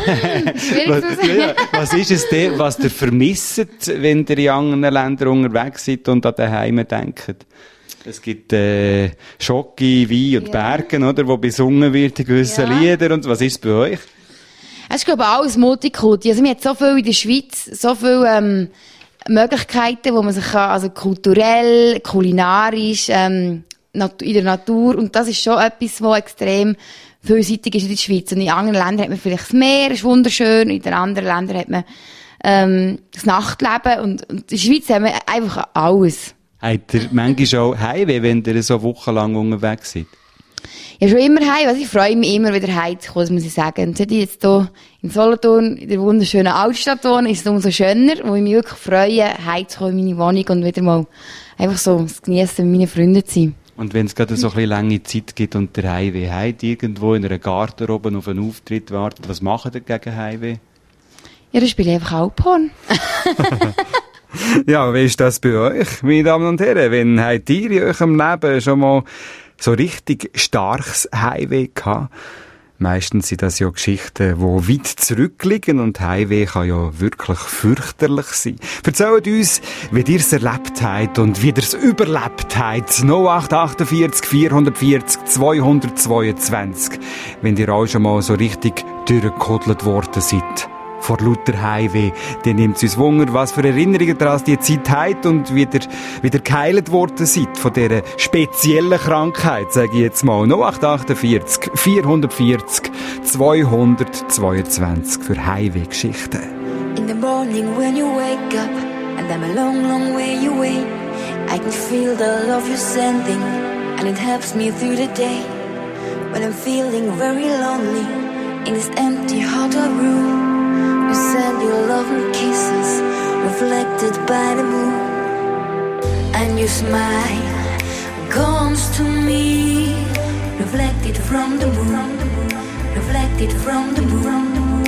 was, ja, was ist es denn, was ihr vermisst, wenn ihr in anderen Ländern unterwegs seid und an die Heime denkt? Es gibt, äh, Schoki, Wein und ja. Bergen, oder, wo besungen wird, in gewissen ja. Lieder. Und was ist es bei euch? Es ist, glaube ich, alles Multikulti. Also, man hat so viel in der Schweiz, so viele, ähm, Möglichkeiten, wo man sich kann, also kulturell, kulinarisch, ähm, in der Natur. Und das ist schon etwas, was extrem vielseitig ist in der Schweiz. Und in anderen Ländern hat man vielleicht das Meer, ist wunderschön. In den anderen Ländern hat man, ähm, das Nachtleben. Und, und in der Schweiz haben wir einfach alles. Habt ihr manchmal auch Heimweh, wenn ihr so wochenlang unterwegs seid? Ja, schon immer heim. Also ich freue mich immer wieder heimzukommen, muss ich sagen. Und seit ich jetzt hier in Solothurn, in der wunderschönen Altstadt wohne, ist es umso schöner, wo ich mich wirklich freue, heimzukommen in meine Wohnung und wieder mal einfach so zu geniessen, mit meinen Freunden zu sein. Und wenn es gerade so ein bisschen lange Zeit gibt und der Heimweh hat, irgendwo in einer Garderobe auf einen Auftritt wartet, was macht ihr gegen Heimweh? Ja, dann spiele ich einfach Alphorn. Ja, wie ist das bei euch, meine Damen und Herren? Wenn habt ihr in eurem Leben schon mal so richtig starkes Heimweh gehabt? Meistens sind das ja Geschichten, die weit zurückliegen und Heimweh kann ja wirklich fürchterlich sein. Erzählt uns, wie ihr es erlebt habt und wie ihr es überlebt habt. null acht achtundvierzig vierhundertvierzig zweihundertzweiundzwanzig. Wenn ihr auch schon mal so richtig durchgekuddelt worden seid. Vor lauter Heimweh. Dann nimmt es uns Wunder, was für Erinnerungen daran die Zeit habt und wie ihr wieder geheilt worden seid von dieser speziellen Krankheit, sage ich jetzt mal. null acht achtundvierzig vierhundertvierzig zweihundertzweiundzwanzig für Heimweh-Geschichten. In the morning when you wake up and I'm a long, long way away, I can feel the love you're sending and it helps me through the day. When I'm feeling very lonely in this empty hotel room, you send your love and kisses reflected by the moon, and your smile comes to me, reflected from the moon, reflected from the moon,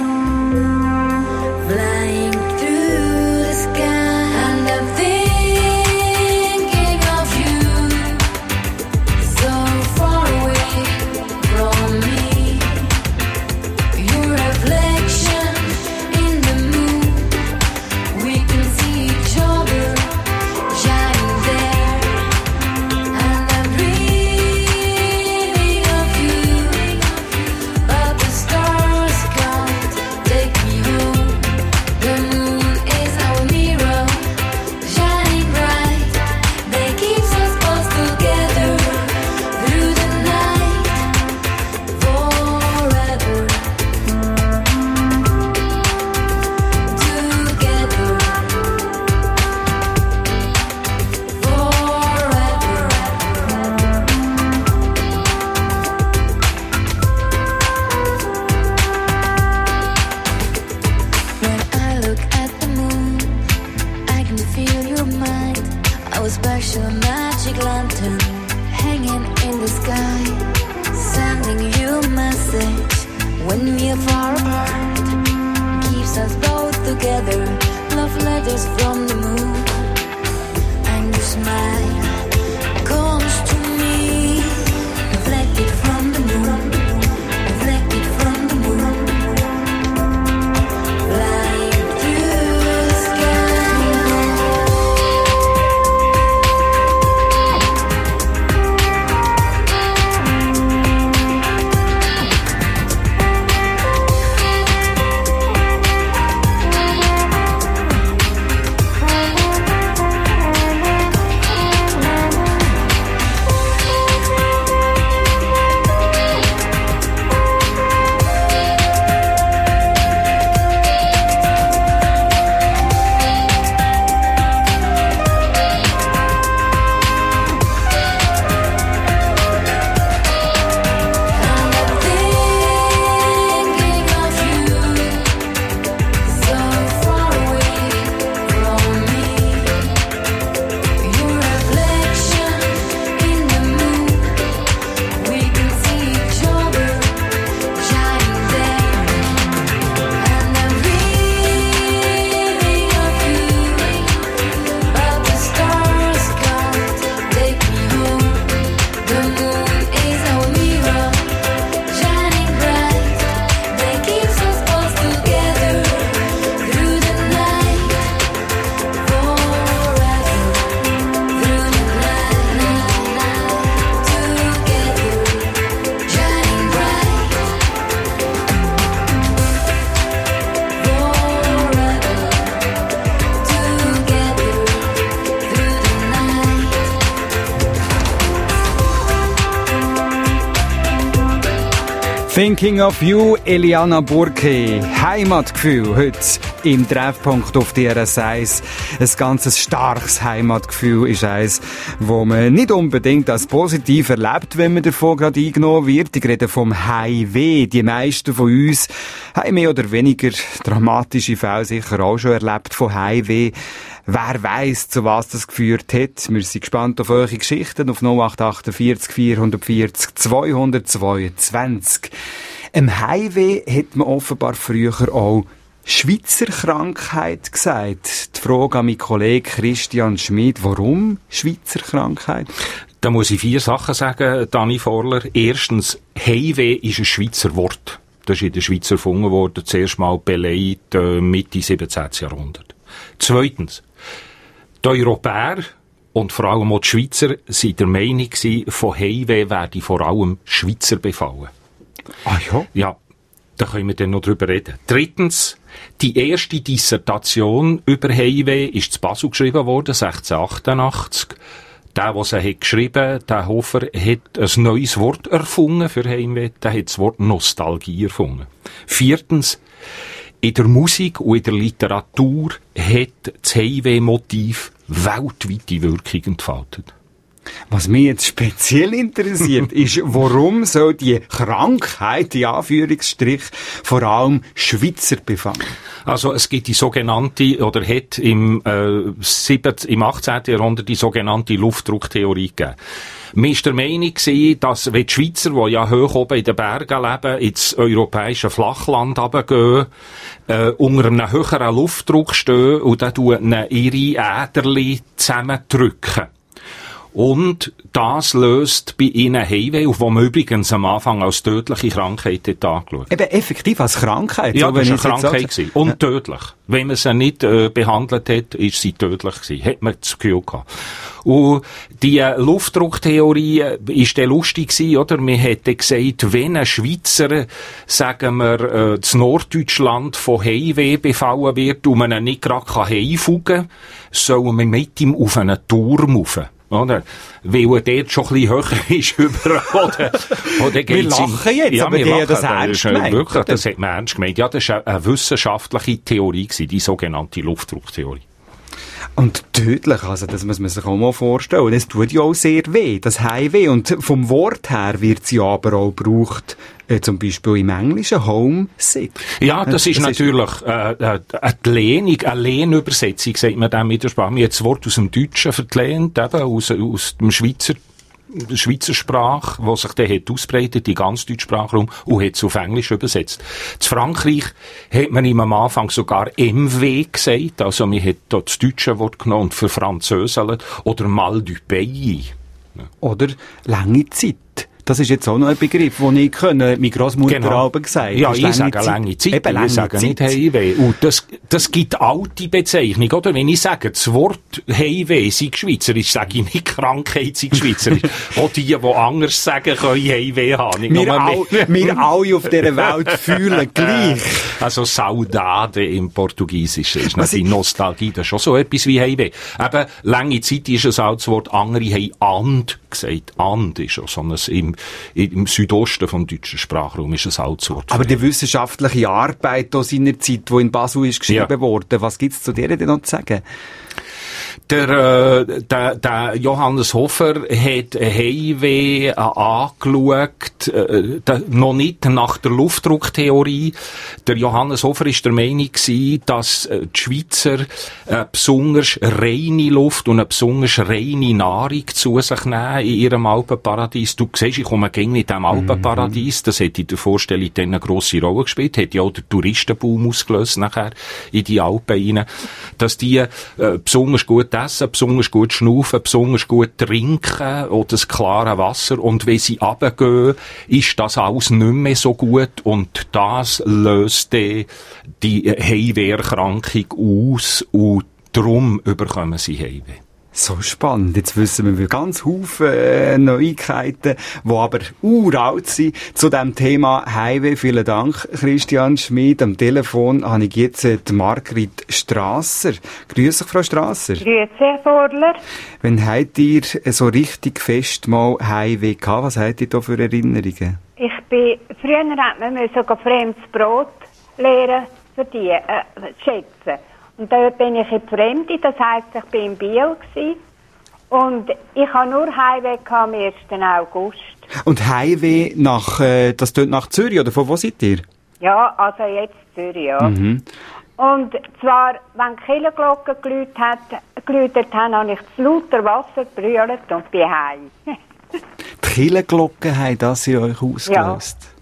flying through the sky, and I'm thinking of you, so far away from me, your reflection. Stars come Our special magic lantern hanging in the sky, sending you a message when we are far apart. Keeps us both together, love letters from the moon. And your smile comes to me, reflected from the moon, reflected from the moon. Flying through the sky. Thinking of You, Eliana Burki. Heimatgefühl heute im Treffpunkt auf D R S eins. Ein ganz starkes Heimatgefühl ist eins, wo man nicht unbedingt als positiv erlebt, wenn man davon gerade eingenommen wird. Ich rede vom Heimweh. Die meisten von uns haben mehr oder weniger dramatische Fälle sicher auch schon erlebt von Heimweh. Wer weiss, zu was das geführt hat. Wir sind gespannt auf eure Geschichten auf null acht acht vier vier vier null zwei zwei zwei. Im Heimweh hat man offenbar früher auch Schweizer Krankheit gesagt. Die Frage an meinen Kollegen Christian Schmid, warum Schweizer Krankheit? Da muss ich vier Sachen sagen, Dani Vorler. Erstens, Heimweh ist ein Schweizer Wort. Das ist in der Schweiz erfunden worden, zuerst mal beleidigt äh, Mitte siebzehnten. Jahrhundert. Zweitens, die Europäer und vor allem auch die Schweizer sind der Meinung gewesen, von Heimweh werde vor allem Schweizer befallen. Ah ja? Ja, da können wir dann noch drüber reden. Drittens, die erste Dissertation über Heimweh ist zu Basel geschrieben worden, sechzehnhundertachtundachtzig. Der, der sie hat geschrieben, der Hofer, hat ein neues Wort erfunden für Heimweh. Der hat das Wort Nostalgie erfunden. Viertens, in der Musik und in der Literatur hat das Heimweh-Motiv weltweite Wirkung entfaltet. Was mich jetzt speziell interessiert, ist, warum soll die Krankheit, die Anführungsstrich, vor allem Schweizer befallen? Also es gibt die sogenannte, oder hat im, äh, siebzehnten, im achtzehnten. Jahrhundert die sogenannte Luftdrucktheorie gegeben. Man war der Meinung, dass wenn die Schweizer, die ja hoch oben in den Bergen leben, ins europäische Flachland runtergehen, äh, unter einem höheren Luftdruck stehen und dann ihre Äderli zusammendrücken. Und das löst bei ihnen Heimweh, auf was man übrigens am Anfang als tödliche Krankheit hat angeschaut. Eben effektiv als Krankheit? Ja, so, das wenn war eine Krankheit gewesen. Und ja. tödlich. Wenn man sie nicht äh, behandelt hat, ist sie tödlich gewesen. Hat man das Gefühl gehabt. Und die äh, Luftdrucktheorie äh, ist dann lustig gewesen, oder? Man hätte gesagt, wenn ein Schweizer, sagen wir, äh, das Norddeutschland von Heimweh befallen wird und man ihn nicht gerade heimfugen kann, soll man mit ihm auf einen Turm rauf. Oder? Weil er dort schon ein bisschen höher ist über, oder, oder wir lachen jetzt, ja, aber die haben das ernst gemeint. Wirklich, das hat man ernst gemeint. Ja, das war eine wissenschaftliche Theorie gewesen, die sogenannte Luftdrucktheorie. Und tödlich, also das muss man sich auch mal vorstellen. Es tut ja auch sehr weh, das Heimweh. Und vom Wort her wird es ja aber auch gebraucht, äh, zum Beispiel im Englischen, Homesick. Ja, das, das ist das natürlich ist äh, äh, eine Lehnung, eine Lehnübersetzung, sagt man dann mit der Sprache. Wir haben das Wort aus dem Deutschen verlehnt, eben aus, aus dem Schweizer Schweizer Sprache, die sich dann hat ausbreitet, die ganz deutschen Sprachraum, und hat es auf Englisch übersetzt. In Frankreich hat man ihm am Anfang sogar M W gesagt, also man hat dort das deutsche Wort genommen und für Französel oder mal du pays. Ja. Oder lange Zeit. Das ist jetzt auch noch ein Begriff, den ich kenne. Meine Grossmutter genau. auch gesagt. Ja, ich sage lange Zeit. Eben, lange ich sage Zeit. nicht Heimweh. Und das, das gibt alte Bezeichnung, oder? Wenn ich sage, das Wort Heimweh sei schweizerisch, sage ich nicht Krankheit sei schweizerisch. Auch die, die anders sagen, können Heimweh haben. Nicht wir, all, wir alle auf dieser Welt fühlen gleich. Also Saudade im Portugiesischen ist natürlich Nostalgie. Das ist schon so etwas wie Heimweh. Eben, lange Zeit ist es auch das Wort, andere haben And gesagt. And ist auch so ein, im, im Südosten vom deutschen Sprachraum ist es auch das Wort. Aber die wissenschaftliche Arbeit aus seiner Zeit, die in Basel ist geschrieben ja. worden, was gibt's zu der denn noch zu sagen? Der, äh, der, der Johannes Hofer hat Heimweh äh, angeschaut, äh, der, noch nicht nach der Luftdrucktheorie. Der Johannes Hofer ist der Meinung gewesen, dass äh, die Schweizer eine besonders reine Luft und eine besonders reine Nahrung zu sich nehmen in ihrem Alpenparadies. Du siehst, ich komme gegen in diesem Alpenparadies. Das hat in der Vorstellung dann eine grosse Rolle gespielt. Hat ja auch der Touristenboom ausgelöst nachher in die Alpen rein. Dass die äh, besonders gut essen, besonders gut schnaufen, besonders gut trinken oder das klare Wasser. Und wenn sie runtergehen, ist das alles nicht mehr so gut. Und das löst die, die Heimwehrkrankung aus und darum bekommen sie Heimweh. So spannend. Jetzt wissen wir ganz Haufen äh, Neuigkeiten, die aber uralt sind. Zu dem Thema Heimweh. Vielen Dank, Christian Schmid. Am Telefon habe ich jetzt äh, die Margrit Strasser. Grüß dich, Frau Strasser. Grüß Herr Vorler. Wann habt ihr so richtig fest mal Heimweh gehabt? Was habt ihr da für Erinnerungen? Ich bin, früher hat man sogar fremdes Brot lernen, für die, äh, schätzen. Und dort bin ich in die Fremde, das heisst, ich war in Biel gewesen. Und ich hatte nur Heimweh am ersten August. Und Heimweh nach, äh, das tönt nach Zürich, oder von wo seid ihr? Ja, also jetzt Zürich, ja. Mhm. Und zwar, wenn die Kirchenglocke geläutet hat, geläutet haben, habe ich zu lauter Wasser gebrüllt und bin heim. Die Kirchenglocken haben das in euch ausgelöst? Ja.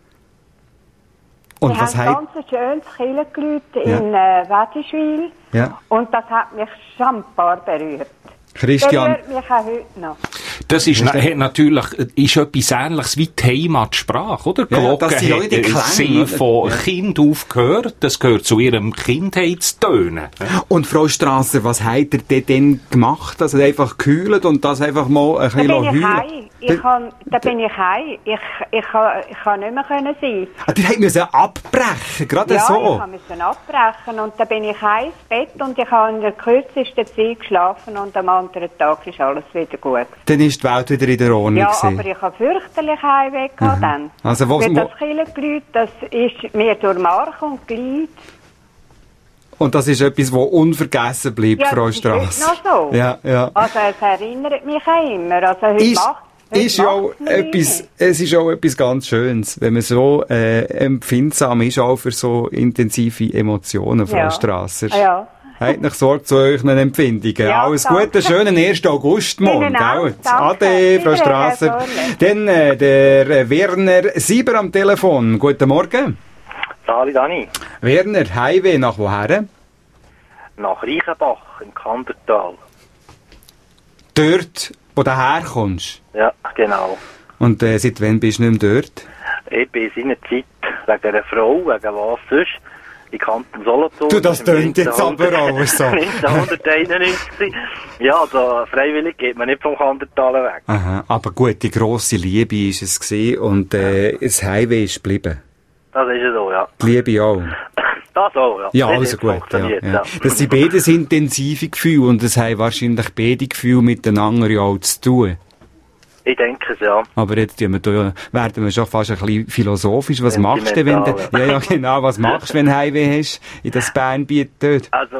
Und wir was haben ganz ein schönes Kirchenglüt in ja. äh, Wettischwil. Ja. Und das hat mich schambar berührt. Christian. Berührt mich auch heute noch. Das ist, na, natürlich, ist etwas Ähnliches wie die Heimatsprache, oder? Ja, Glocke das sind auch die Klänge, sie von ja. Kind auf gehört, das gehört zu ihrem Kindheitstönen. Und Frau Strasser, was habt ihr denn, denn gemacht? Also einfach gekühlt und das einfach mal ein bisschen da bin ich heulen? heim. Ich kann, da bin ich heim. Ich, ich, ich kann nicht mehr können sein. Ah, ihr müsst abbrechen, gerade ja, so? Ja, ich musste abbrechen und dann bin ich heim ins Bett und ich habe in der kürzesten Zeit geschlafen und am anderen Tag ist alles wieder gut. Dann ist die Welt wieder in der Ordnung Ja, gewesen. Aber ich habe fürchterlich Heimweh gehabt dann. Also, was, Weil das Kirchenglüt, das ist mir durch Mark und Glied. Und das ist etwas, das unvergessen bleibt, ja, Frau Strasser. Strasser. Ja, das ist noch so. Ja, ja. Also es erinnert mich auch immer. Also heute ist, macht heute ist ja auch etwas, es ist auch etwas ganz Schönes, wenn man so äh, empfindsam ist, auch für so intensive Emotionen, Frau ja. Strasser. Ja. Habt nicht Sorge zu euren Empfindungen. Ja, Alles danke. Gute, schönen ersten August morgen. Genau, Ade, Frau Strasser. Dann äh, der äh, Werner Sieber am Telefon. Guten Morgen. Sali Dani. Werner, Heimweh nach woher? Nach Reichenbach im Kandertal. Dort, wo du herkommst? Ja, genau. Und äh, seit wann bist du nicht mehr dort? Ich bin in seiner Zeit wegen einer Frau, wegen was sonst, in Kanton Solothurn. Du, das tönt jetzt aber auch so. neunzehnhunderteinundneunzig. Ja, also freiwillig geht man nicht vom Kandertal weg. Aha, aber gut, die grosse Liebe war es gewesen und äh, ja. das Heimweh ist geblieben. Das ist es so, ja. Die Liebe auch. Das auch, ja. Ja, also gut. Ja, ja. Ja. Das sind beides intensive Gefühle und das haben wahrscheinlich beide Gefühle miteinander ja auch zu tun. Ich denke es, ja. Aber jetzt wir da, werden wir schon fast ein bisschen philosophisch. Was machst du, wenn du, ja, ja, genau, was machst du, wenn du Heimweh hast, in das Bernbiet dort? Also,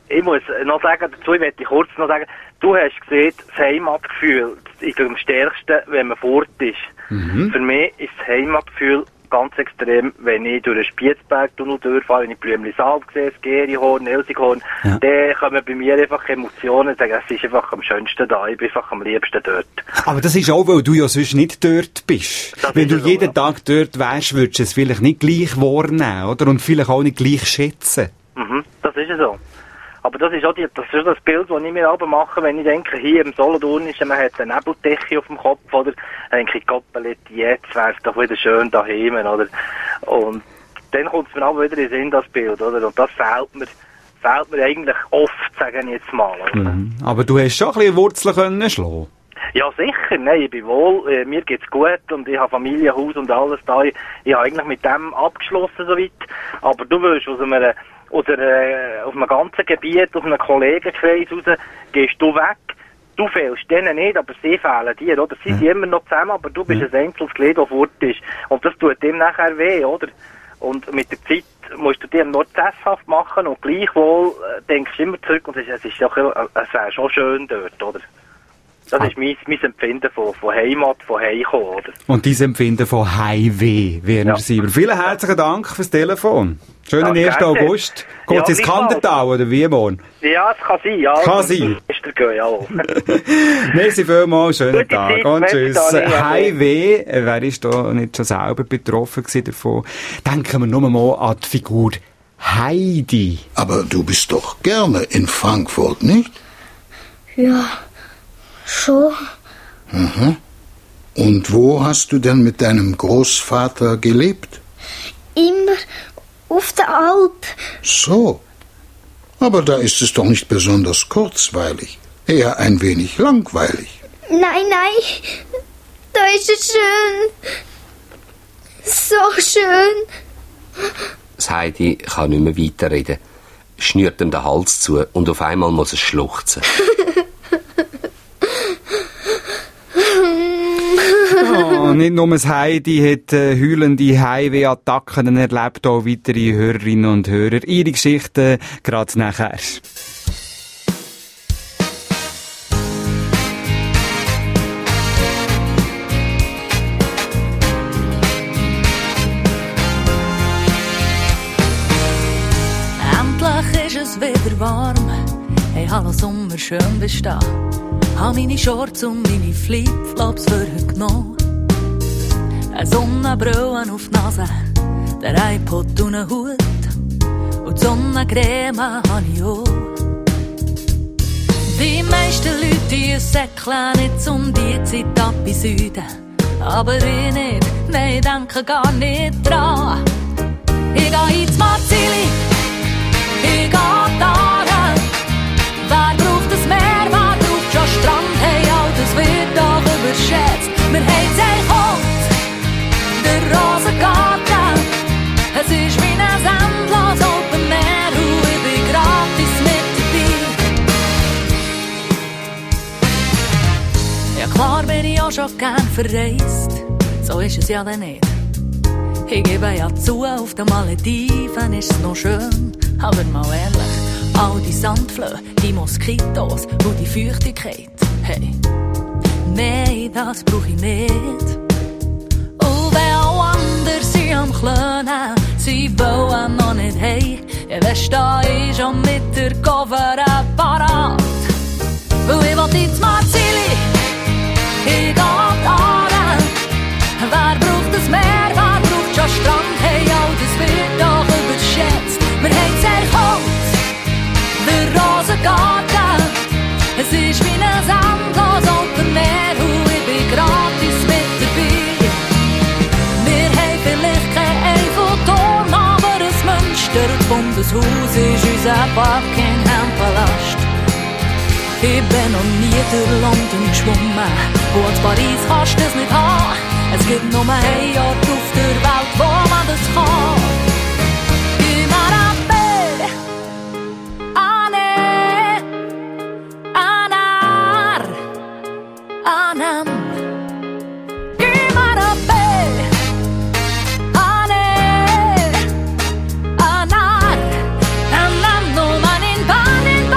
ich muss noch sagen, dazu ich möchte kurz noch sagen, du hast gesehen, das Heimatgefühl ist am stärksten, wenn man fort ist. Mhm. Für mich ist das Heimatgefühl ganz extrem, wenn ich durch den Spiezberg-Tunnel durchfahre, wenn ich Blümlisalp sehe, das Gerihorn, Elsighorn, ja. Dann kommen bei mir einfach Emotionen, sagen, es ist einfach am schönsten da, ich bin einfach am liebsten dort. Aber das ist auch, weil du ja sonst nicht dort bist. Das wenn du so, jeden ja. Tag dort wärst, würdest du es vielleicht nicht gleich wahrnehmen, oder? Und vielleicht auch nicht gleich schätzen. Mhm, das ist so. Aber das ist auch die, das, ist das Bild, das ich mir selber mache, wenn ich denke, hier im Solothurn ist, man hat eine Nebeldecke auf dem Kopf, oder? Dann denke ich, Goppeletti, jetzt wäre es doch wieder schön daheim, oder? Und dann kommt es mir auch wieder in den Sinn, das Bild, oder? Und das fehlt mir, fehlt mir eigentlich oft, sage ich jetzt mal, oder? Mhm. Aber du hast schon ein bisschen Wurzeln können schlagen. Ja, sicher, nein, ich bin wohl, äh, mir geht's gut und ich habe Familie, Haus und alles da. Ich, ich habe eigentlich mit dem abgeschlossen, soweit. Aber du willst aus einem, oder äh, auf einem ganzen Gebiet, auf einem Kollegenkreis raus, gehst du weg, du fehlst denen nicht, aber sie fehlen dir, oder? Sie sind ja. immer noch zusammen, aber du bist ja. ein einzelnes Glied, das fort ist. Und das tut dem nachher weh, oder? Und mit der Zeit musst du dir noch sesshaft machen und gleichwohl äh, denkst du immer zurück und es ist, es ist doch, äh, es wäre schon schön dort, oder? Das ah. ist mein, mein Empfinden von, von Heimat, von Heimkommen, oder? Und dein Empfinden von Heimweh, Werner ja. Sieber. Vielen herzlichen Dank fürs Telefon. Schönen ja, ersten August. Geht es ja, ins Kandertal, oder wie morgen? Ja, es kann sein, ja. Kann sein. Gehen, ja. Merci vielmals, schönen Gute Tag. Zeit, und tschüss. Heimweh. Wer ist da nicht schon selber betroffen gewesen davon? Denken wir nur mal an die Figur Heidi. Aber du bist doch gerne in Frankfurt, nicht? Ja, schon. Mhm. Und wo hast du denn mit deinem Großvater gelebt? Immer auf der Alp. So. Aber da ist es doch nicht besonders kurzweilig. Eher ein wenig langweilig. Nein, nein. Da ist es schön. So schön. Das Heidi kann nicht mehr weiterreden. Schnürt ihm den Hals zu und auf einmal muss es schluchzen. Oh, nicht nur das Heidi hat äh, heulende Heimweh-Attacken erlebt, auch weitere Hörerinnen und Hörer. Ihre Geschichten gerade nachher. Endlich ist es wieder warm. Hey, hallo Sommer, schön bist du da. Hab meine Shorts und meine Flipflops für heute genommen. Eine Sonnenbrille auf die Nase, der iPod und ein Hut. Und die Sonnencreme habe ich auch. Die meisten Leute, die säckeln jetzt um die Zeit ab in Süden. Aber ich nicht, nein, ich denke gar nicht dran. Ich geh ins Marzili, ich geh da. Wer braucht das Meer, wer braucht schon Strand? Hey, all das wird doch überschätzt. Wir haben sehr kalt, der Rosengarten. Es ist wie ein endlos Open Meer und ich bin gratis mit dabei. Ja klar bin ich auch schon gern verreist, so ist es ja dann nicht. Ich gebe ja zu, auf den Malediven ist es noch schön, aber mal ehrlich, all die Sandflöhe, die Moskitos und die Feuchtigkeit. Hey, nein, das brauch ich nicht. Und wenn auch andere sie am Klönen, sie wollen noch nicht hey, ja, dann steh ich schon mit der Cover parat. Weil ich will ins Marzili, ich geh da. Wer braucht das Meer, wer braucht schon Strand? Hey, all das wird doch überschätzt. Wir haben sehr kalt, der Rosengarten. Es ist wie ein endlos Open Meer und ich bin gratis mit dabei. Wir haben vielleicht kein Eiffelturm, aber ein Münster. Das Bundeshaus ist unser Buckingham-Palast. Ich bin noch nie durch London geschwommen und in Paris kannst du das nicht haben. Es gibt nur ein Ort auf der Welt, wo man das kann. Geh mal ab. Anar, Anar, no man in Panen.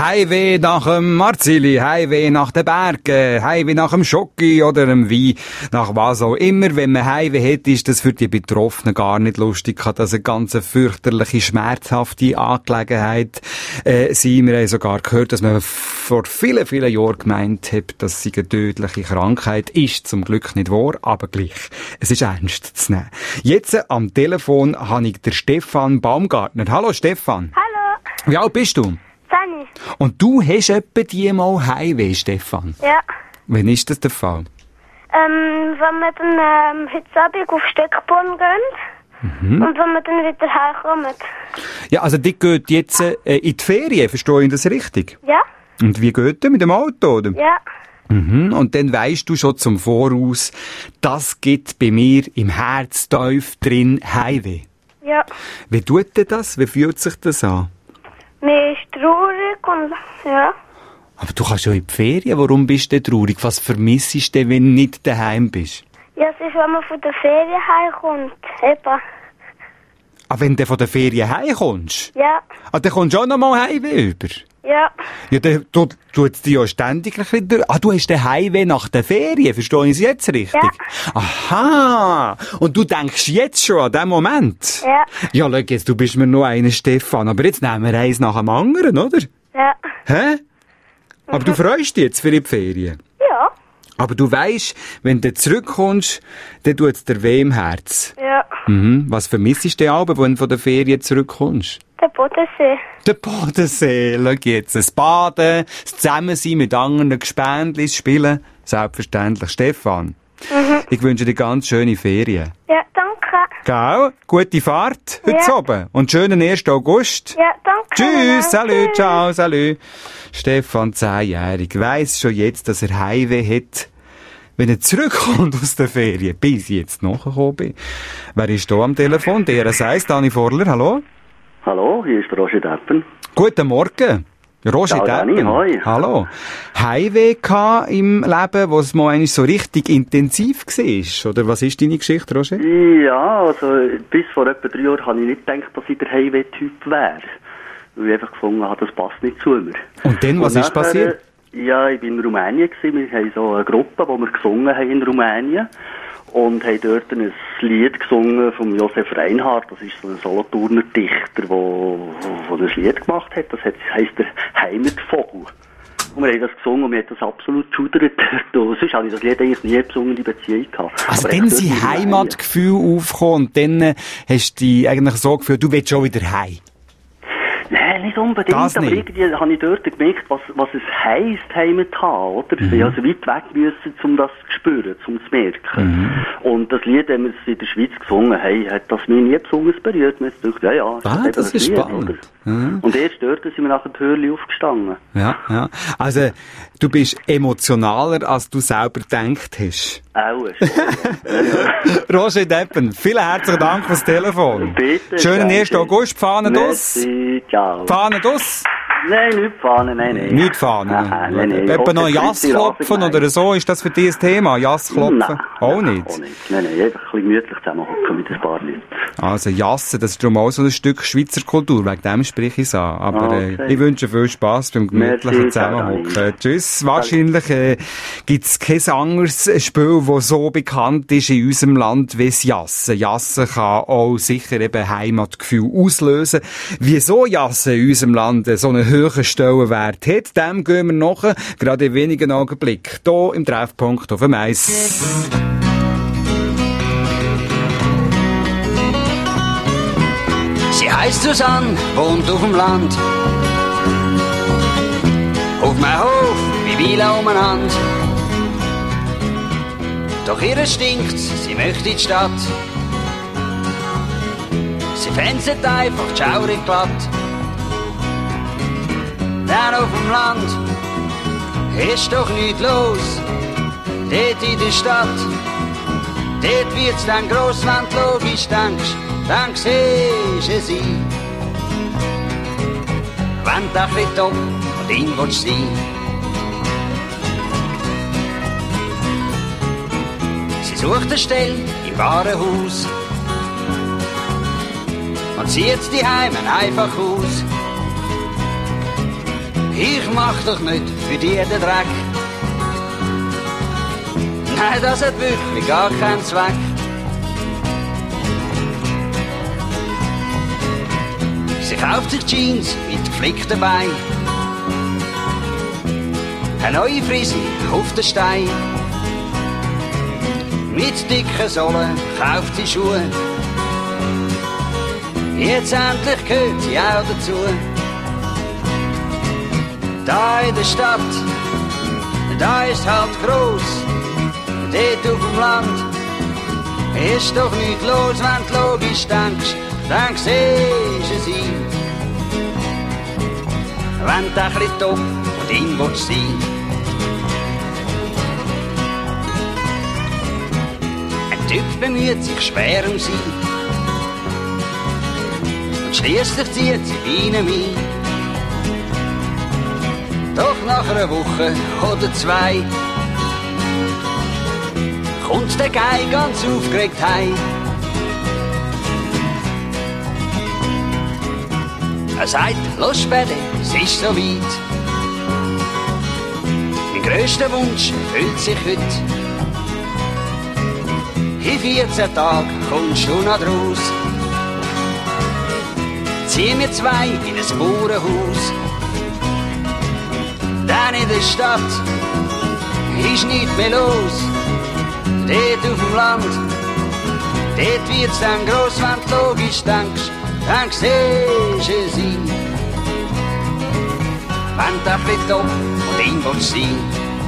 Heimweh nach dem Marzili, Heimweh nach den Bergen, Heimweh nach dem Schoki oder dem Wein, nach was auch immer. Wenn man Heimweh hat, ist das für die Betroffenen gar nicht lustig. Kann das eine ganz fürchterliche, schmerzhafte Angelegenheit äh, sein. Wir haben sogar gehört, dass man vor vielen, vielen Jahren gemeint hat, dass sie eine tödliche Krankheit ist. Zum Glück nicht wahr, aber gleich. Es ist ernst zu nehmen. Jetzt äh, am Telefon habe ich den Stefan Baumgartner. Hallo Stefan. Hallo. Wie alt bist du? Zehni. Und du hast etwa die mal Heimweh, Stefan? Ja. Wann ist das der Fall? Ähm, wenn wir dann ähm, heute Abend auf Stöckborn gehen Mhm. und wenn wir dann wieder heimkommen. Ja, also die geht jetzt äh, in die Ferien, verstehe ich das richtig? Ja. Und wie geht das? Mit dem Auto, oder? Ja. Mhm. Und dann weisst du schon zum Voraus, das gibt bei mir im Herz tief drin Heimweh. Ja. Wie tut denn das? Wie fühlt sich das an? Mir ist traurig und ja. Aber du kannst ja in die Ferien. Warum bist du denn traurig? Was vermisst du denn, wenn du nicht daheim bist? Ja, es ist, wenn man von der Ferien heimkommt. Eben. Ah, wenn du von der Ferien heimkommst? Ja. Ah, dann kommst du auch noch mal Heimweh über? Ja. Ja, dann tut es dich ja ständig ein bisschen durch. Ah, du hast den Heimweh nach der Ferien, verstehe ich es jetzt richtig? Ja. Aha! Und du denkst jetzt schon an den Moment? Ja. Ja, schau jetzt, du bist mir noch einer, Stefan, aber jetzt nehmen wir eins nach dem anderen, oder? Ja. Hä? Aber du freust dich jetzt für die Ferien? Ja. Aber du weisst, wenn du zurückkommst, dann tut es dir weh im Herz. Ja. Mhm. Was vermisst du denn aber, wenn du von der Ferien zurückkommst? Der Bodensee. Der Bodensee, schau jetzt. Das Baden, das Zusammensein mit anderen Gespendlis, Spielen. Selbstverständlich. Stefan, Mhm. ich wünsche dir ganz schöne Ferien. Ja, danke. Gell? Gute Fahrt heute Ja. oben. Und schönen ersten August. Ja, danke. Tschüss, Danke. salut, ciao, salut. Stefan, zehnjährig, weiss schon jetzt, dass er Heimweh hat, wenn er zurückkommt aus der Ferien, bis ich jetzt nachgekommen bin. Wer ist da am Telefon? Der heißt Dani Vorler, hallo? Hallo, hier ist der Roger Deppen. Guten Morgen. Roger Ciao, Dani, Deppen. hoi. Hallo. Heimweh gehabt im Leben, wo es mal eigentlich so richtig intensiv war? Oder was ist deine Geschichte, Roger? Ja, also bis vor etwa drei Jahren habe ich nicht gedacht, dass ich der Heimweh-Typ wäre. Weil ich einfach gefunden habe, das passt nicht zu mir. Und dann, was Und ist nachher, passiert? Ja, ich war in Rumänien gewesen. Wir haben so eine Gruppe, wo wir gesungen haben in Rumänien. Und haben dort ein Lied gesungen von Josef Reinhardt. Das ist so ein Solothurner Dichter, der ein Lied gemacht hat. Das heisst der Heimatvogel. Und wir haben das gesungen und mir hat das absolut geschudert. Sonst habe ich das Lied eigentlich nie besungen in Beziehung gehabt. Also Aber dann echt sind dort in Rumänien. Heimatgefühl aufgekommen und dann äh, hast du dich eigentlich so gefühlt, du willst schon wieder heim. Nein, nicht unbedingt, Das aber nicht. irgendwie habe ich dort gemerkt, was, was es heisst, Heimat zu haben, oder? Mhm. Ich also weit weg müssen, um das zu spüren, um zu merken. Mhm. Und das Lied, wenn wir es in der Schweiz gesungen haben, hat das mich nie besonders berührt. Man hat gedacht, ja, ja, Ah, eben das ein ist Lied, spannend. oder? Mhm. Und erst dort sind wir nachher die Hörli aufgestanden. Ja, ja. Also, du bist emotionaler, als du selber gedacht hast. Auch, schon. Roger Deppen, vielen herzlichen Dank fürs Telefon. Bitte. Schönen danke. ersten August, Fahnen dus. Merci, ciao. Fahnen dus. Nein, nicht Fahnen, nein, nein. Nicht Fahnen. Nein, nein, nein. Etwa noch Okay, Jass Grüezi, klopfen Rasen, oder so, ist das für dich ein Thema? Jass klopfen? Nein, Auch nicht. Auch nicht. Nein, nein, einfach ein bisschen gemütlich zusammenhocken mit ein paar Leuten. Also Jassen, das ist darum auch so ein Stück Schweizer Kultur, wegen dem spreche ich es an. Aber Okay. äh, ich wünsche viel Spass beim gemütlichen Merci, Zusammenhocken. Dani. Tschüss. Wahrscheinlich äh, gibt es kein anderes Spiel, das so bekannt ist in unserem Land wie das Jassen. Jassen kann auch sicher eben Heimatgefühl auslösen. Wieso Jassen in unserem Land so einen hohen Stellenwert hat, dem gehen wir nachher, gerade in wenigen Augenblicken, hier im Treffpunkt auf dem Eis. Sie heißt Susanne, wohnt auf dem Land. Auf meinem Hof, wie Wiele umeinander. Doch ihr stinkt, sie möchte in die Stadt. Sie fänzet einfach die Schaurig glatt. Denn auf dem Land ist doch nichts los. Dort in der Stadt, dort wird's dann gross, wenn du logisch denkst. Dann siehst du sie. Wenn du ein bisschen top und ihn willst sein. Sie sucht eine Stelle im Warenhaus und zieht die Heimen einfach aus. Ich mach doch nicht für die den Dreck. Nein, das hat wirklich gar keinen Zweck. Sie kauft sich Jeans mit geflickten Beinen, eine neue Frise auf den Stein. Mit dicken Sohlen kauft sie Schuhe. Jetzt endlich gehört sie auch dazu. Da in der Stadt, da ist halt gross. Dort auf dem Land ist doch nichts los, wenn du logisch denkst, dann siehst du sie. Wenn du ein bisschen top und in willst sein. Ein Typ bemüht sich schwer um sie. Und schliesslich zieht sie bei ihnen ein. Doch nach einer Woche oder zwei kommt der Guy ganz aufgeregt heim. Er sagt, los Späde, es ist so weit. Mein grösster Wunsch erfüllt sich heute. In vierzehn Tagen kommst du noch raus. Zieh mir zwei in ein Bauernhaus. Dann in der Stadt ist nichts mehr los. Dort auf dem Land, dort wird's dann gross, wenn du logisch denkst, dann siehst du sie. Wenn du ein bisschen top und in willst sein.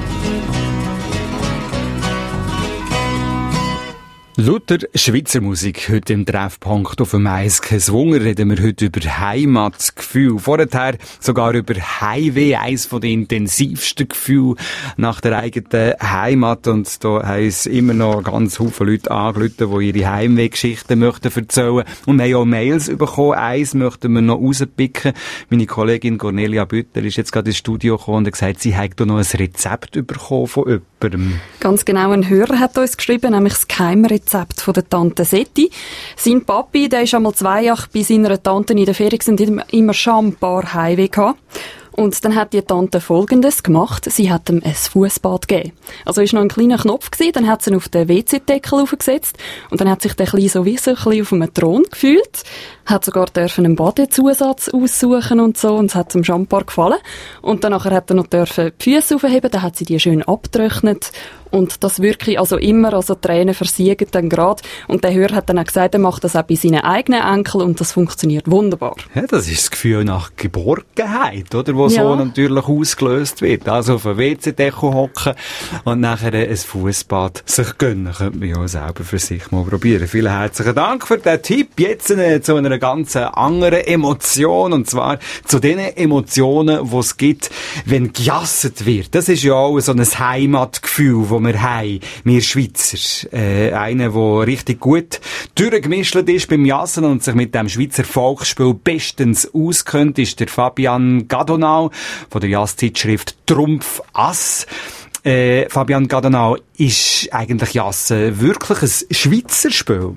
Lauter Schweizer Musik heute im Treffpunkt auf dem Eis. Kein Wunder reden wir heute über Heimatgefühl. Vorher sogar über Heimweh, eines von den intensivsten Gefühlen nach der eigenen Heimat. Und da haben uns immer noch ganz viele Leute angerufen, die ihre Heimwehgeschichten möchten erzählen. Und wir haben auch Mails bekommen. Eins möchten wir noch rauspicken. Meine Kollegin Cornelia Bütter ist jetzt gerade ins Studio gekommen und hat gesagt, sie hat da noch ein Rezept bekommen von jemandem. Ganz genau, ein Hörer hat uns geschrieben, nämlich das Geheimrezept von der Tante Setti. Sein Papi, der ist einmal zwei Jahre bei seiner Tante in der Ferien und immer, immer schambar Heimweh gehabt. Und dann hat die Tante Folgendes gemacht. Sie hat ihm ein Fussbad gegeben. Also ist noch ein kleiner Knopf gewesen, dann hat sie ihn auf den W C-Deckel aufgesetzt und dann hat sich der Kleine so wie so ein bisschen auf einem Thron gefühlt. Hat sogar dürfen einen Badezusatz aussuchen und so und es hat ihm schambar gefallen. Und dann nachher hat er noch dürfen die Füsse aufheben, dann hat sie die schön abgetrocknet. Und das wirklich, also immer, also Tränen versiegen dann gerade. Und der Hörer hat dann auch gesagt, er macht das auch bei seinen eigenen Enkeln und das funktioniert wunderbar. Ja, das ist das Gefühl nach Geborgenheit, oder? Wo ja. so natürlich ausgelöst wird. Also auf einem W C-Deckel hocken und nachher ein Fussbad sich gönnen. Könnte man ja auch selber für sich mal probieren. Vielen herzlichen Dank für den Tipp. Jetzt äh, zu einer ganz anderen Emotion. Und zwar zu den Emotionen, die es gibt, wenn gejasset wird. Das ist ja auch so ein Heimatgefühl, wo wir haben, wir Schweizer. Äh, einer, der richtig gut durchgemischt ist beim Jassen und sich mit dem Schweizer Volksspiel bestens auskennt, ist der Fabian Gadonau von der Jasszeitschrift Trumpf Ass. Äh, Fabian Gadonau, ist eigentlich Jassen wirklich ein Schweizer Spiel?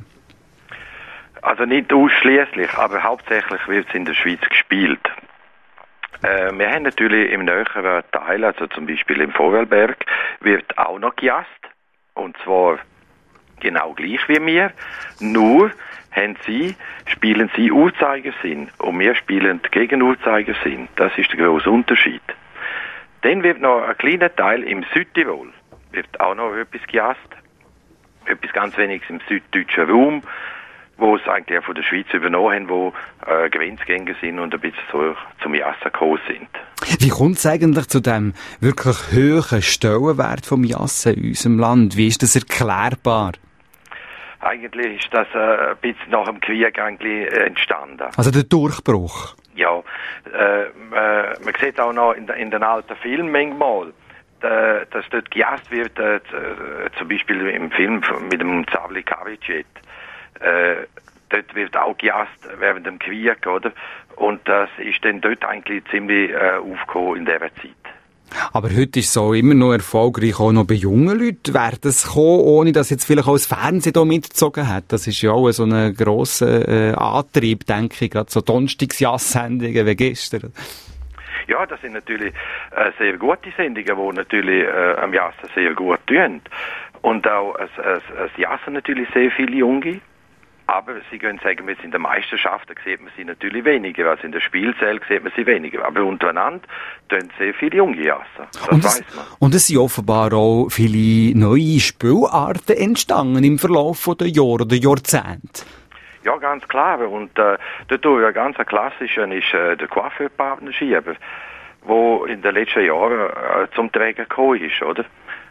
Also nicht ausschließlich, aber hauptsächlich wird es in der Schweiz gespielt. Äh, wir haben natürlich im näheren Teil, also zum Beispiel im Vorarlberg, wird auch noch gejasst. Und zwar genau gleich wie wir. Nur haben sie, spielen sie Uhrzeigersinn und wir spielen gegen Uhrzeigersinn. Das ist der grosse Unterschied. Dann wird noch ein kleiner Teil im Südtirol, wird auch noch etwas gejasst. Etwas ganz weniges im süddeutschen Raum, wo es eigentlich auch von der Schweiz übernommen haben, wo äh, Grenzgänger sind und ein bisschen so zum Jassen gekommen sind. Wie kommt es eigentlich zu dem wirklich hohen Stellenwert vom Jassen in unserem Land? Wie ist das erklärbar? Eigentlich ist das äh, ein bisschen nach dem Krieg eigentlich entstanden. Also der Durchbruch? Ja, äh, äh, man sieht auch noch in, in den alten Filmen manchmal, äh, dass dort gejasst wird, äh, äh, zum Beispiel im Film mit dem Zavli Kavicet. Äh, dort wird auch gejasst während dem Krieg, oder? Und das ist dann dort eigentlich ziemlich äh, aufgekommen in dieser Zeit. Aber heute ist es so immer noch erfolgreich, auch noch bei jungen Leuten. Wäre das gekommen, ohne dass jetzt vielleicht auch das Fernsehen da mitgezogen hat? Das ist ja auch so ein grosser äh, Antrieb, denke ich, gerade so Donnerstagsjass-Sendungen wie gestern. Ja, das sind natürlich äh, sehr gute Sendungen, die natürlich äh, am Jassen sehr gut tun. Und auch das, das, das Jassen natürlich sehr viele Junge. Aber Sie können sagen, jetzt in der Meisterschaft da sieht man sie natürlich weniger, also in der Spielzeit sieht man sie weniger. Aber untereinander tun sehr viele Junge jassen. Das und weiss es, man. Und es sind offenbar auch viele neue Spielarten entstanden im Verlauf der Jahre oder Jahrzehnte. Ja, ganz klar. Und äh, dort ja ganz ein klassischer ist äh, der Coiffeur-Partnerschieber, wo in den letzten Jahren äh, zum Träger gekommen ist, oder?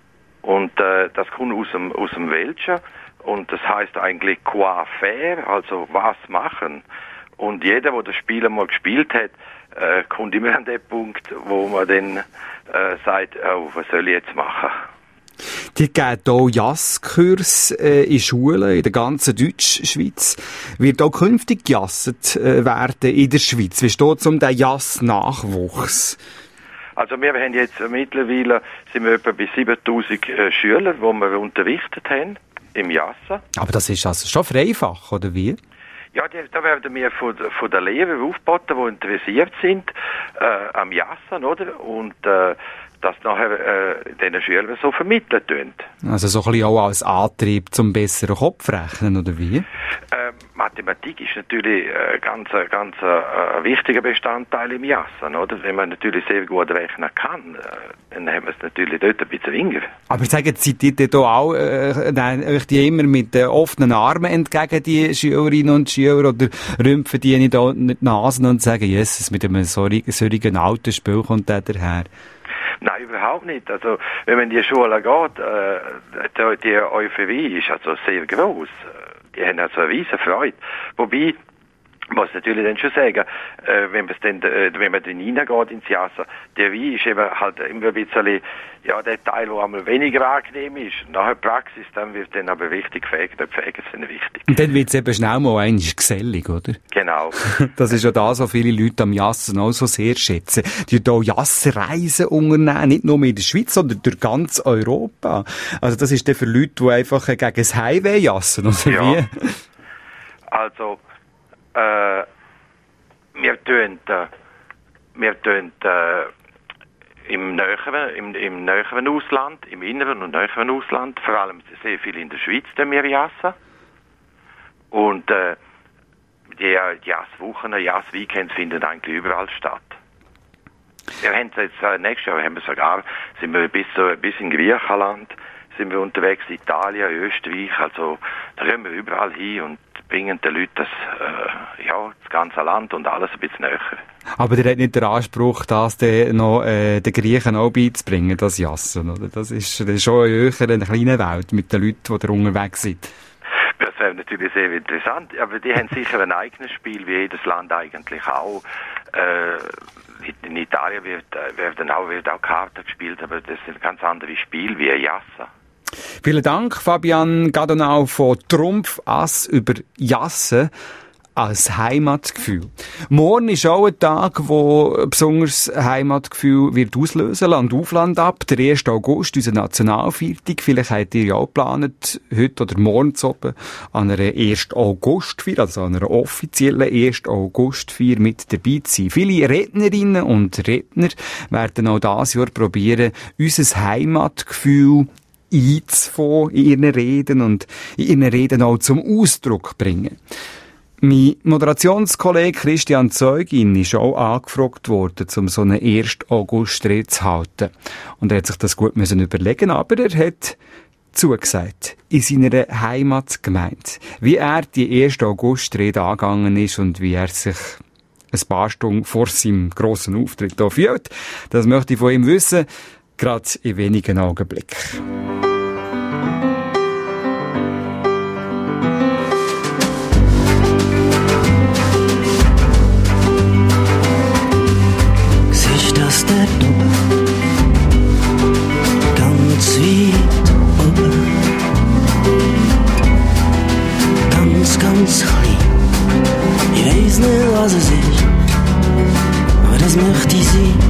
Und äh, das kommt aus dem, aus dem Welschen. Und das heißt eigentlich quoi faire, also was machen. Und jeder, der das Spiel einmal gespielt hat, äh, kommt immer an den Punkt, wo man dann äh, sagt, oh, was soll ich jetzt machen? Die geben auch Jasskurs äh, in Schulen in der ganzen Deutschschweiz. Wird auch künftig gejasset äh, werden in der Schweiz? Wie steht es um den Jass-Nachwuchs? Also wir haben jetzt mittlerweile sind wir etwa bei siebentausend äh, Schüler, die wir unterrichtet haben. Im Jassen. Aber das ist also schon Freifach, oder wie? Ja, die, da werden wir von, von den Lehrern aufgeboten, die interessiert sind äh, am Jassen, oder? Und äh, das nachher äh, den Schülern so vermitteln tun. Also so ein bisschen auch als Antrieb zum besseren Kopfrechnen, oder wie? Äh, Mathematik ist natürlich äh, ganz, ganz äh, ein wichtiger Bestandteil im Jassen, oder? Wenn man natürlich sehr gut rechnen kann, äh, dann haben wir es natürlich dort ein bisschen weniger. Aber ich sage, seid ihr da auch äh, nein, euch die immer mit äh, offenen Armen entgegen, die Schülerinnen und Schüler, oder rümpfen die nicht da die Nasen und sagen, Jesus, mit einem solchen alten Spiel kommt der daher? Nein, überhaupt nicht. Also, wenn man in die Schule geht, äh, die, die Euphorie ist also sehr groß. Die haben also eine riesen Freude. Wobei, muss natürlich dann schon sagen, äh, wenn man dann, äh, wenn man dann reingeht ins Jassen, der Wein ist eben halt immer ein bisschen, ja, der Teil, der einmal weniger angenehm ist. Nachher Praxis, dann wird dann aber richtig gefegt, der Pflege ist dann wichtig. Und dann wird es eben schnell mal einmal gesellig, oder? Genau. Das ist ja das, was viele Leute am Jassen auch so sehr schätzen. Die hier Jassenreisen unternehmen, nicht nur in der Schweiz, sondern durch ganz Europa. Also das ist dann für Leute, die einfach gegen das Highway jassen, oder ja. wie? Also, Äh, wir tun, äh, wir tun äh, im näheren, im, im näheren Ausland, im inneren und näheren Ausland, vor allem sehr viel in der Schweiz, tun wir jassen. Und äh, die Jasswochen, Jassweekends finden eigentlich überall statt. Wir haben jetzt äh, nächstes Jahr haben wir sogar, sind wir bis, äh, bis in Griechenland, sind wir unterwegs, Italien, Österreich, also da gehen wir überall hin und bringen den Leuten das, äh, ja, das ganze Land und alles ein bisschen näher. Aber der hat nicht den Anspruch, das den noch äh, den Griechen auch beizubringen, das Jassen, oder? Das ist, das ist schon eine höhere, eine kleine Welt mit den Leuten, die da unterwegs sind. Das wäre natürlich sehr interessant, aber die haben sicher ein eigenes Spiel, wie jedes Land eigentlich auch. Äh, in Italien wird, wird auch, wird auch Karten gespielt, aber das sind ganz andere Spiele wie Jassen. Vielen Dank, Fabian Gadonau von Trumpf Ass über Jassen als Heimatgefühl. Morgen ist auch ein Tag, wo ein besonderes Heimatgefühl wird auslösen, Land auf Land ab. Der erste August, unser Nationalviertag. Vielleicht habt ihr ja auch geplant, heute oder morgen zu oben an einer ersten Augustfeier, also an einer offiziellen ersten Augustfeier mit dabei zu sein. Viele Rednerinnen und Redner werden auch dieses Jahr probieren, unser Heimatgefühl einzufangen in ihren Reden und in ihren Reden auch zum Ausdruck bringen. Mein Moderationskollege Christian Zeugin ist auch angefragt worden, um so eine ersten August-Rede zu halten. Und er hat sich das gut müssen überlegen, aber er hat zugesagt in seiner Heimatgemeinde, wie er die erste August-Rede angegangen ist und wie er sich ein paar Stunden vor seinem grossen Auftritt hier fühlt. Das möchte ich von ihm wissen, gerade in wenigen Augenblicken. Siehst du das dort oben? Ganz weit oben. Ganz, ganz klein. Ich weiss nicht, was es ist, aber das möchte ich sein.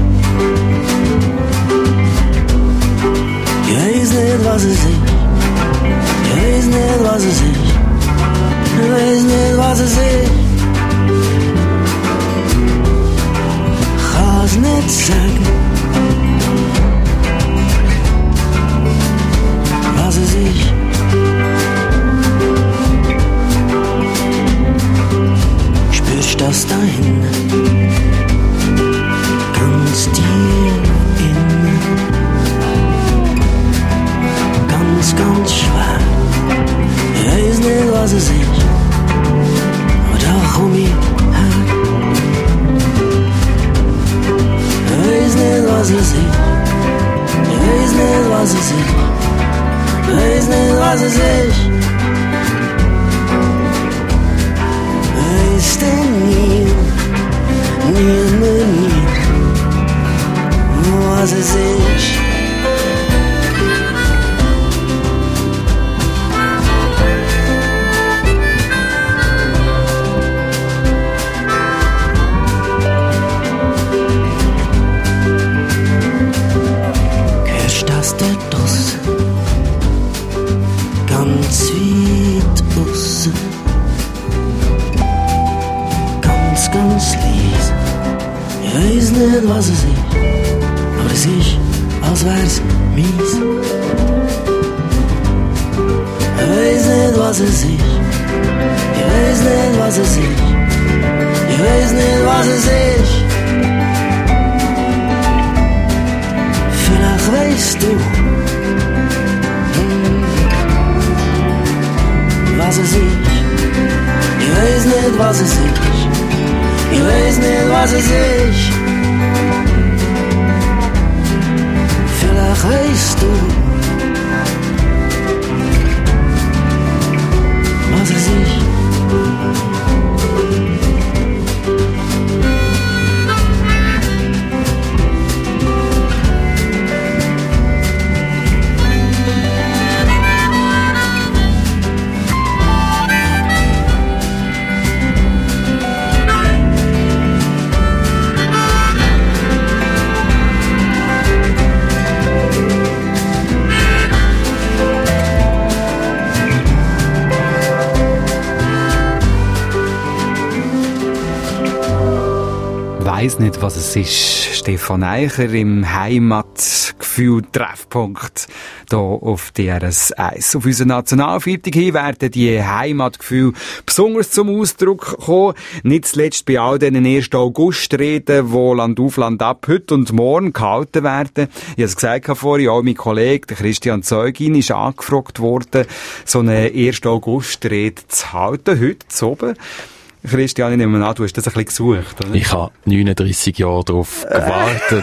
Ich weiß nicht, was es ist. Ich weiß nicht, was es ist. Ich weiß nicht, was es ist. Kann kann's nicht sagen, was es ist. Spürst das da hinten, ganz tief innen, ganz, ganz schwer. Ich weiß nicht, was es ist, aber da komm ich her. Ich weiß nicht, was es ist, ich weiß nicht, was es ist, ich weiß nicht, was es ist. Weißt du nie, nie, nie, nie, was es ist. Hörst das dort draussen, ganz weit aussen, ganz, ganz leise. Ich weiß nicht, was es ist, aber es ist, als wär's mies. Ich weiß nicht, was es ist, ich weiß nicht, was es ist, ich weiß nicht, was es ist. Vielleicht weißt du, hm, was es ist. Ich weiß nicht, was es ist, ich weiß nicht, was es ist. Vielleicht weißt du, was es ist. Ich weiss nicht, was es ist. Stefan Eicher im Heimatgefühl-Treffpunkt hier auf D R S eins. Auf unsere Nationalviertel hin werden die Heimatgefühle besonders zum Ausdruck kommen. Nicht zuletzt bei all diesen ersten August-Reden, die Land auf Land ab heute und morgen gehalten werden. Ich habe es gesagt vorhin, auch mein Kollege, der Christian Zeugin, ist angefragt worden, so eine erste August-Rede zu halten, heute zu oben. Christian, ich nehme an, du hast das ein bisschen gesucht, oder? Ich habe neununddreissig Jahre darauf gewartet.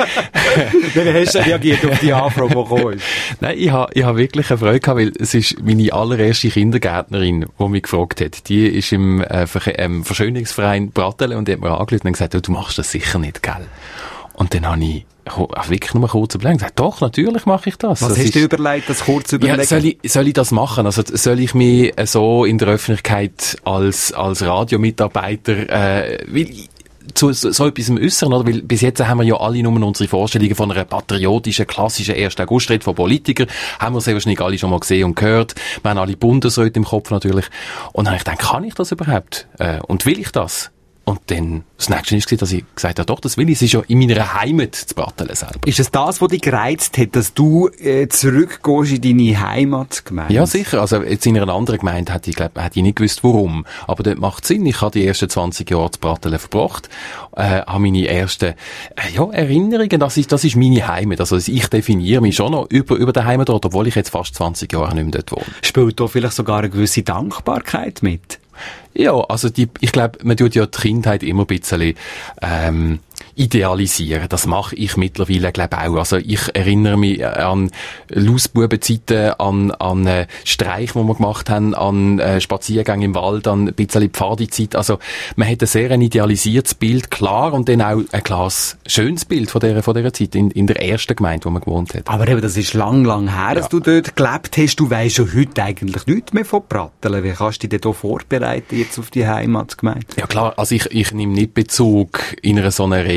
Wie hast du reagiert auf die Anfrage, die gekommen ist? Nein, ich habe, ich habe wirklich eine Freude gehabt, weil es ist meine allererste Kindergärtnerin, die mich gefragt hat. Die ist im äh, Ver- ähm, Verschönerungsverein Brattelen und die hat mir angerufen und gesagt, oh, du machst das sicher nicht, gell? Und dann habe ich also wirklich nur kurz überlegt. Gesagt, doch, natürlich mache ich das. Was das hast ist, du überlegt, das kurz überlegen? Ja, soll ich, soll ich das machen? Also, soll ich mich so in der Öffentlichkeit als, als Radiomitarbeiter, äh, weil, zu so, so etwas äußern, oder? Weil bis jetzt haben wir ja alle nur unsere Vorstellungen von einer patriotischen, klassischen ersten August-Rede von Politikern. Haben wir sehr wahrscheinlich alle schon mal gesehen und gehört. Wir haben alle Bundesräte im Kopf natürlich. Und dann habe ich gedacht, kann ich das überhaupt? Äh, und will ich das? Und dann, das nächste war, dass ich gesagt habe, doch, das will ich. Es ist ja in meiner Heimat zu Brattelen selber. Ist es das, was dich gereizt hat, dass du äh, zurückgehst in deine Heimatgemeinde? Ja, sicher. Also jetzt in einer anderen Gemeinde hätte ich, glaube hätte ich nicht gewusst, warum. Aber das macht Sinn. Ich habe die ersten zwanzig Jahre zu Brattelen verbracht, äh, habe meine ersten äh, ja, Erinnerungen. Das ist, das ist meine Heimat. Also ich definiere mich schon noch über, über den Heimatort, obwohl ich jetzt fast zwanzig Jahre nicht mehr dort wohne. Spielt da vielleicht sogar eine gewisse Dankbarkeit mit? Ja, also die, ich glaube, man tut ja die Kindheit immer ein bisschen ähm, idealisieren. Das mache ich mittlerweile, glaube auch. Also ich erinnere mich an Lausbubenzeiten, an, an äh, Streich, die wir gemacht haben, an äh, Spaziergänge im Wald, an ein bisschen Pfadizeit. Also man hat ein sehr ein idealisiertes Bild, klar, und dann auch ein klares, schönes Bild von dieser, von dieser Zeit in, in der ersten Gemeinde, wo man gewohnt hat. Aber eben, das ist lang, lang her, dass ja. du dort gelebt hast. Du weisst schon heute eigentlich nichts mehr von Brattelen. Wie kannst du dich denn hier vorbereiten jetzt auf die Heimatgemeinde? Ja klar, also ich, ich nehme nicht Bezug in einer so einer Rede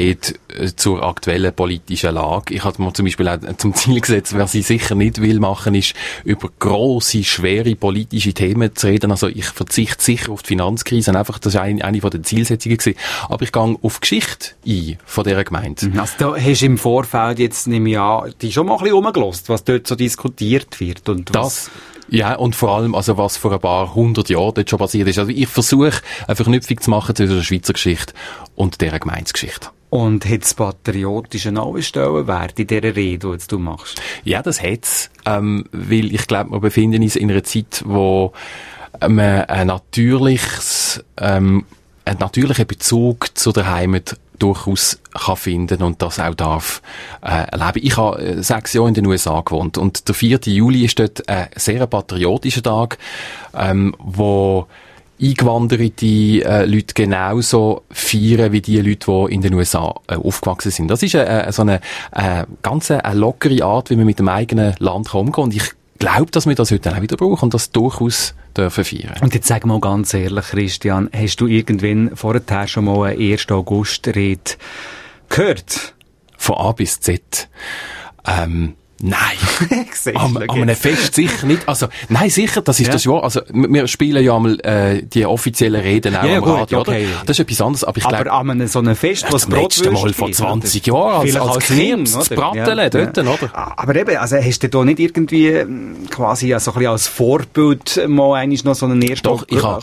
dort äh, zur aktuellen politischen Lage. Ich habe mir zum Beispiel auch zum Ziel gesetzt, wer sie sicher nicht will machen, ist über grosse, schwere politische Themen zu reden. Also ich verzichte sicher auf die Finanzkrise. Einfach, das war eine, eine von den Zielsetzungen gewesen. Aber ich gehe auf Geschichte ein von dieser Gemeinde. Also da hast du im Vorfeld jetzt, nehme ich an, die schon mal ein bisschen rumgelassen, was dort so diskutiert wird. Und das, ja, und vor allem, also was vor ein paar hundert Jahren dort schon passiert ist. Also ich versuche, eine Verknüpfung zu machen zwischen der Schweizer Geschichte und dieser Gemeindegeschichte. Und hat es patriotischen Stellenwert in dieser Rede, die jetzt du machst? Ja, das hat's, ähm, weil ich glaube, wir befinden uns in einer Zeit, wo man ein natürliches, ähm, einen natürlichen Bezug zu der Heimat durchaus kann finden und das auch darf äh, erleben. Ich habe äh, sechs Jahre in den U S A gewohnt und der vierte Juli ist dort ein sehr patriotischer Tag, ähm, wo eingewanderte äh, Leute genauso feiern wie die Leute, die in den U S A äh, aufgewachsen sind. Das ist äh, äh, so eine äh, ganz eine lockere Art, wie man mit dem eigenen Land umgehen kann. Und ich glaube, dass wir das heute auch wieder brauchen und das durchaus dürfen feiern. Und jetzt sag mal ganz ehrlich, Christian, hast du irgendwann vorher schon mal eine ersten August-Rede gehört? Von A bis Z. Ähm, Nein. am, am einem Fest sicher nicht. Also, nein, sicher, das ist ja das Jahr. Also, wir spielen ja einmal, äh, die offiziellen Reden auch ja, am gut, Radio, okay. oder? Das ist etwas anderes, aber ich glaube... Aber an einem so einem Fest, ja, was zum letzten Mal vor zwanzig Jahren, als, als, als Knirps, das Bratteln, ja, dort, ja. Oder? Aber eben, also, hast du da nicht irgendwie, quasi, so ein bisschen als Vorbild mal eigentlich noch so einen ersten... Doch, ich habe...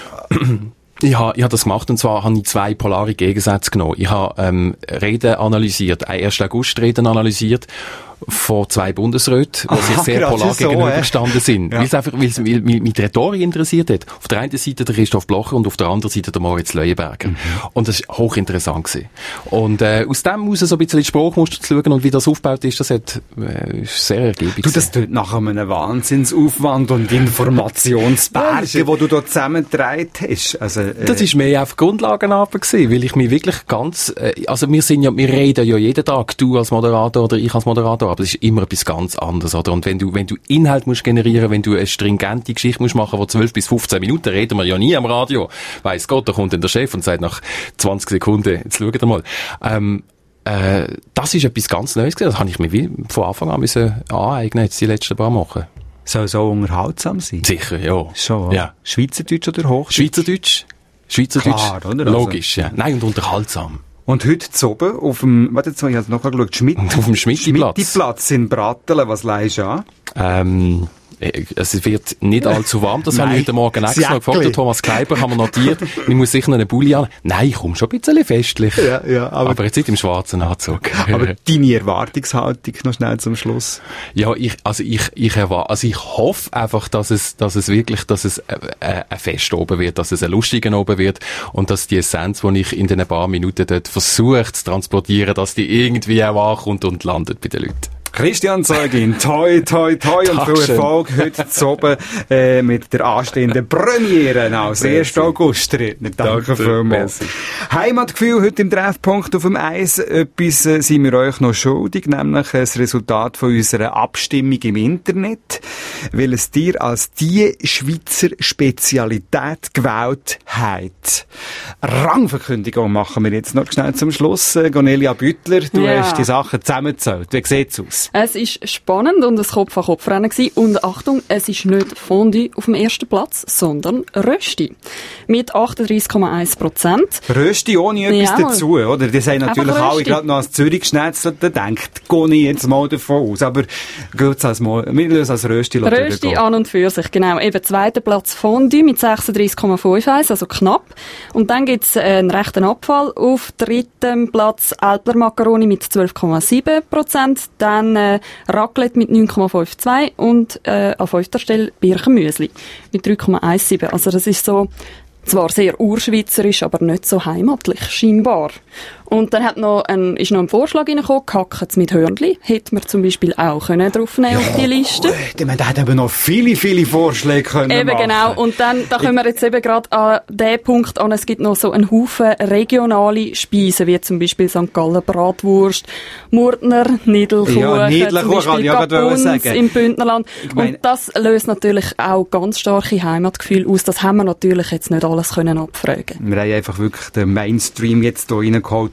Ich habe ich hab das gemacht, und zwar habe ich zwei polare Gegensätze genommen. Ich habe ähm, Reden analysiert, eine ersten August-Reden analysiert von zwei Bundesräten, die sich sehr polar so, gegenübergestanden äh? sind. Ja. Weil es einfach, weil es mich mit Rhetorik interessiert hat. Auf der einen Seite der Christoph Blocher und auf der anderen Seite der Moritz Leuenberger. Mhm. Und das war hochinteressant gewesen. Und äh, aus dem heraus so ein bisschen die Sprachmuster zu schauen und wie das aufgebaut ist, das hat, äh, ist sehr ergiebig. Du, das tut nach einem Wahnsinnsaufwand und Informationsberge, wo du da zusammengetragen hast. Also, äh, das ist mehr auf Grundlagenarbeit gewesen, weil ich mich wirklich ganz, äh, also wir sind ja, wir reden ja jeden Tag, du als Moderator oder ich als Moderator, aber es ist immer etwas ganz anderes, oder? Und wenn du, wenn du Inhalt musst generieren, wenn du eine stringente Geschichte musst machen, die zwölf bis fünfzehn Minuten, reden wir ja nie am Radio. Weiss Gott, da kommt dann der Chef und sagt nach zwanzig Sekunden, jetzt schaut ihr mal. Ähm, äh, das ist etwas ganz Neues gewesen. Das habe ich mir wie von Anfang an müssen aneignen, jetzt die letzten paar Wochen. Soll so unterhaltsam sein? Sicher, ja. Schon, ja. Schweizerdeutsch oder Hochdeutsch? Schweizerdeutsch. Schweizerdeutsch. Klar, oder? Logisch, ja. Nein, und unterhaltsam. Und heute zu oben auf dem, warte, jetzt habe ich noch geschaut, Schmidt, auf dem Schmittiplatz. Schmittiplatz in Brattelen, was leihst du an? Ähm, es wird nicht allzu warm, das habe ich heute Morgen extra gefragt. Der Thomas Kleiber haben wir notiert, ich muss sicher noch einen Bulli an. Nein, ich komme schon ein bisschen festlich. Ja, ja, aber, aber jetzt nicht im schwarzen Anzug. Aber deine Erwartungshaltung noch schnell zum Schluss? Ja, ich, also ich, ich erwarte, also ich hoffe einfach, dass es, dass es wirklich, dass es äh, ein Fest oben wird, dass es ein lustiger oben wird und dass die Essenz, die ich in den paar Minuten dort versuche zu transportieren, dass die irgendwie auch ankommt und landet bei den Leuten. Christian Zeugin, toi, toi, toi und viel Erfolg heute zu oben äh, mit der anstehenden Premiere als ersten August-Redner. Danke vielmals. Heimatgefühl heute im Treffpunkt auf dem Eis. Etwas äh, sind wir euch noch schuldig, nämlich äh, das Resultat von unserer Abstimmung im Internet, weil es dir als die Schweizer Spezialität gewählt hat. Rangverkündigung machen wir jetzt noch schnell zum Schluss. Äh, Gonelia Büttler, du ja. hast die Sachen zusammengezählt. Wie sieht's aus? Es war spannend und ein Kopf-an-Kopf-Rennen gewesen. Und Achtung, es ist nicht Fondue auf dem ersten Platz, sondern Rösti. Mit achtunddreissig Komma eins Prozent. Rösti ohne etwas ja, dazu, oder? Die sagen natürlich alle gerade noch als Zürich-Schnetzler, da denkt, gehe ich jetzt mal davon aus. Aber geht's als mal, wir lösen als Rösti. Rösti an und für sich, genau. Eben zweiter Platz Fondue mit sechsunddreissig Komma fünfundfünfzig, also knapp. Und dann gibt's einen rechten Abfall. Auf dritten Platz Älpler Macaroni mit zwölf Komma sieben Prozent. Dann äh, Raclette mit neun Komma zweiundfünfzig und äh, an fünfter Stelle Birchenmüsli mit drei Komma siebzehn. Also das ist so zwar sehr urschweizerisch, aber nicht so heimatlich, scheinbar. Und dann hat noch ein, ist noch ein Vorschlag reingekommen, Kackens mit Hörnli. Hätte man zum Beispiel auch können draufnehmen ja, auf die Liste. Gut. Man hätte eben noch viele, viele Vorschläge können Eben machen. genau. Und dann, da kommen wir jetzt eben gerade an den Punkt an, es gibt noch so einen Haufen regionale Speisen, wie zum Beispiel Sankt Gallen Bratwurst, Murtner, Niedelkuchen, ja, Niedelkuchen zum Beispiel Gabuns im Bündnerland. Ich mein, und das löst natürlich auch ganz starke Heimatgefühle aus. Das haben wir natürlich jetzt nicht alles können abfragen. Wir haben einfach wirklich den Mainstream jetzt hier reingeholt,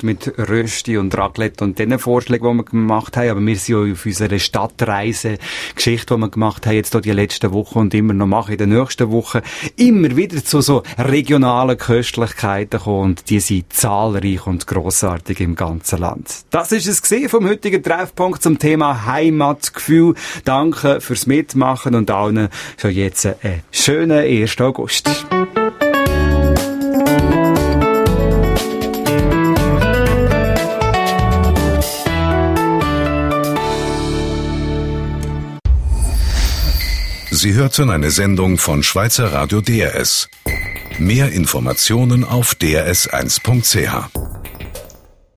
Zeit mit Rösti und Raclette und den Vorschlägen, die wir gemacht haben. Aber wir sind ja auf unserer Stadtreise-Geschichte, die wir gemacht haben, jetzt hier die letzten Wochen und immer noch machen in den nächsten Wochen, immer wieder zu so regionalen Köstlichkeiten kommen. Und die sind zahlreich und grossartig im ganzen Land. Das ist es gewesen vom heutigen Treffpunkt zum Thema Heimatgefühl. Danke fürs Mitmachen und allen schon jetzt einen schönen ersten August. Sie hörten eine Sendung von Schweizer Radio D R S. Mehr Informationen auf d r s eins punkt c h.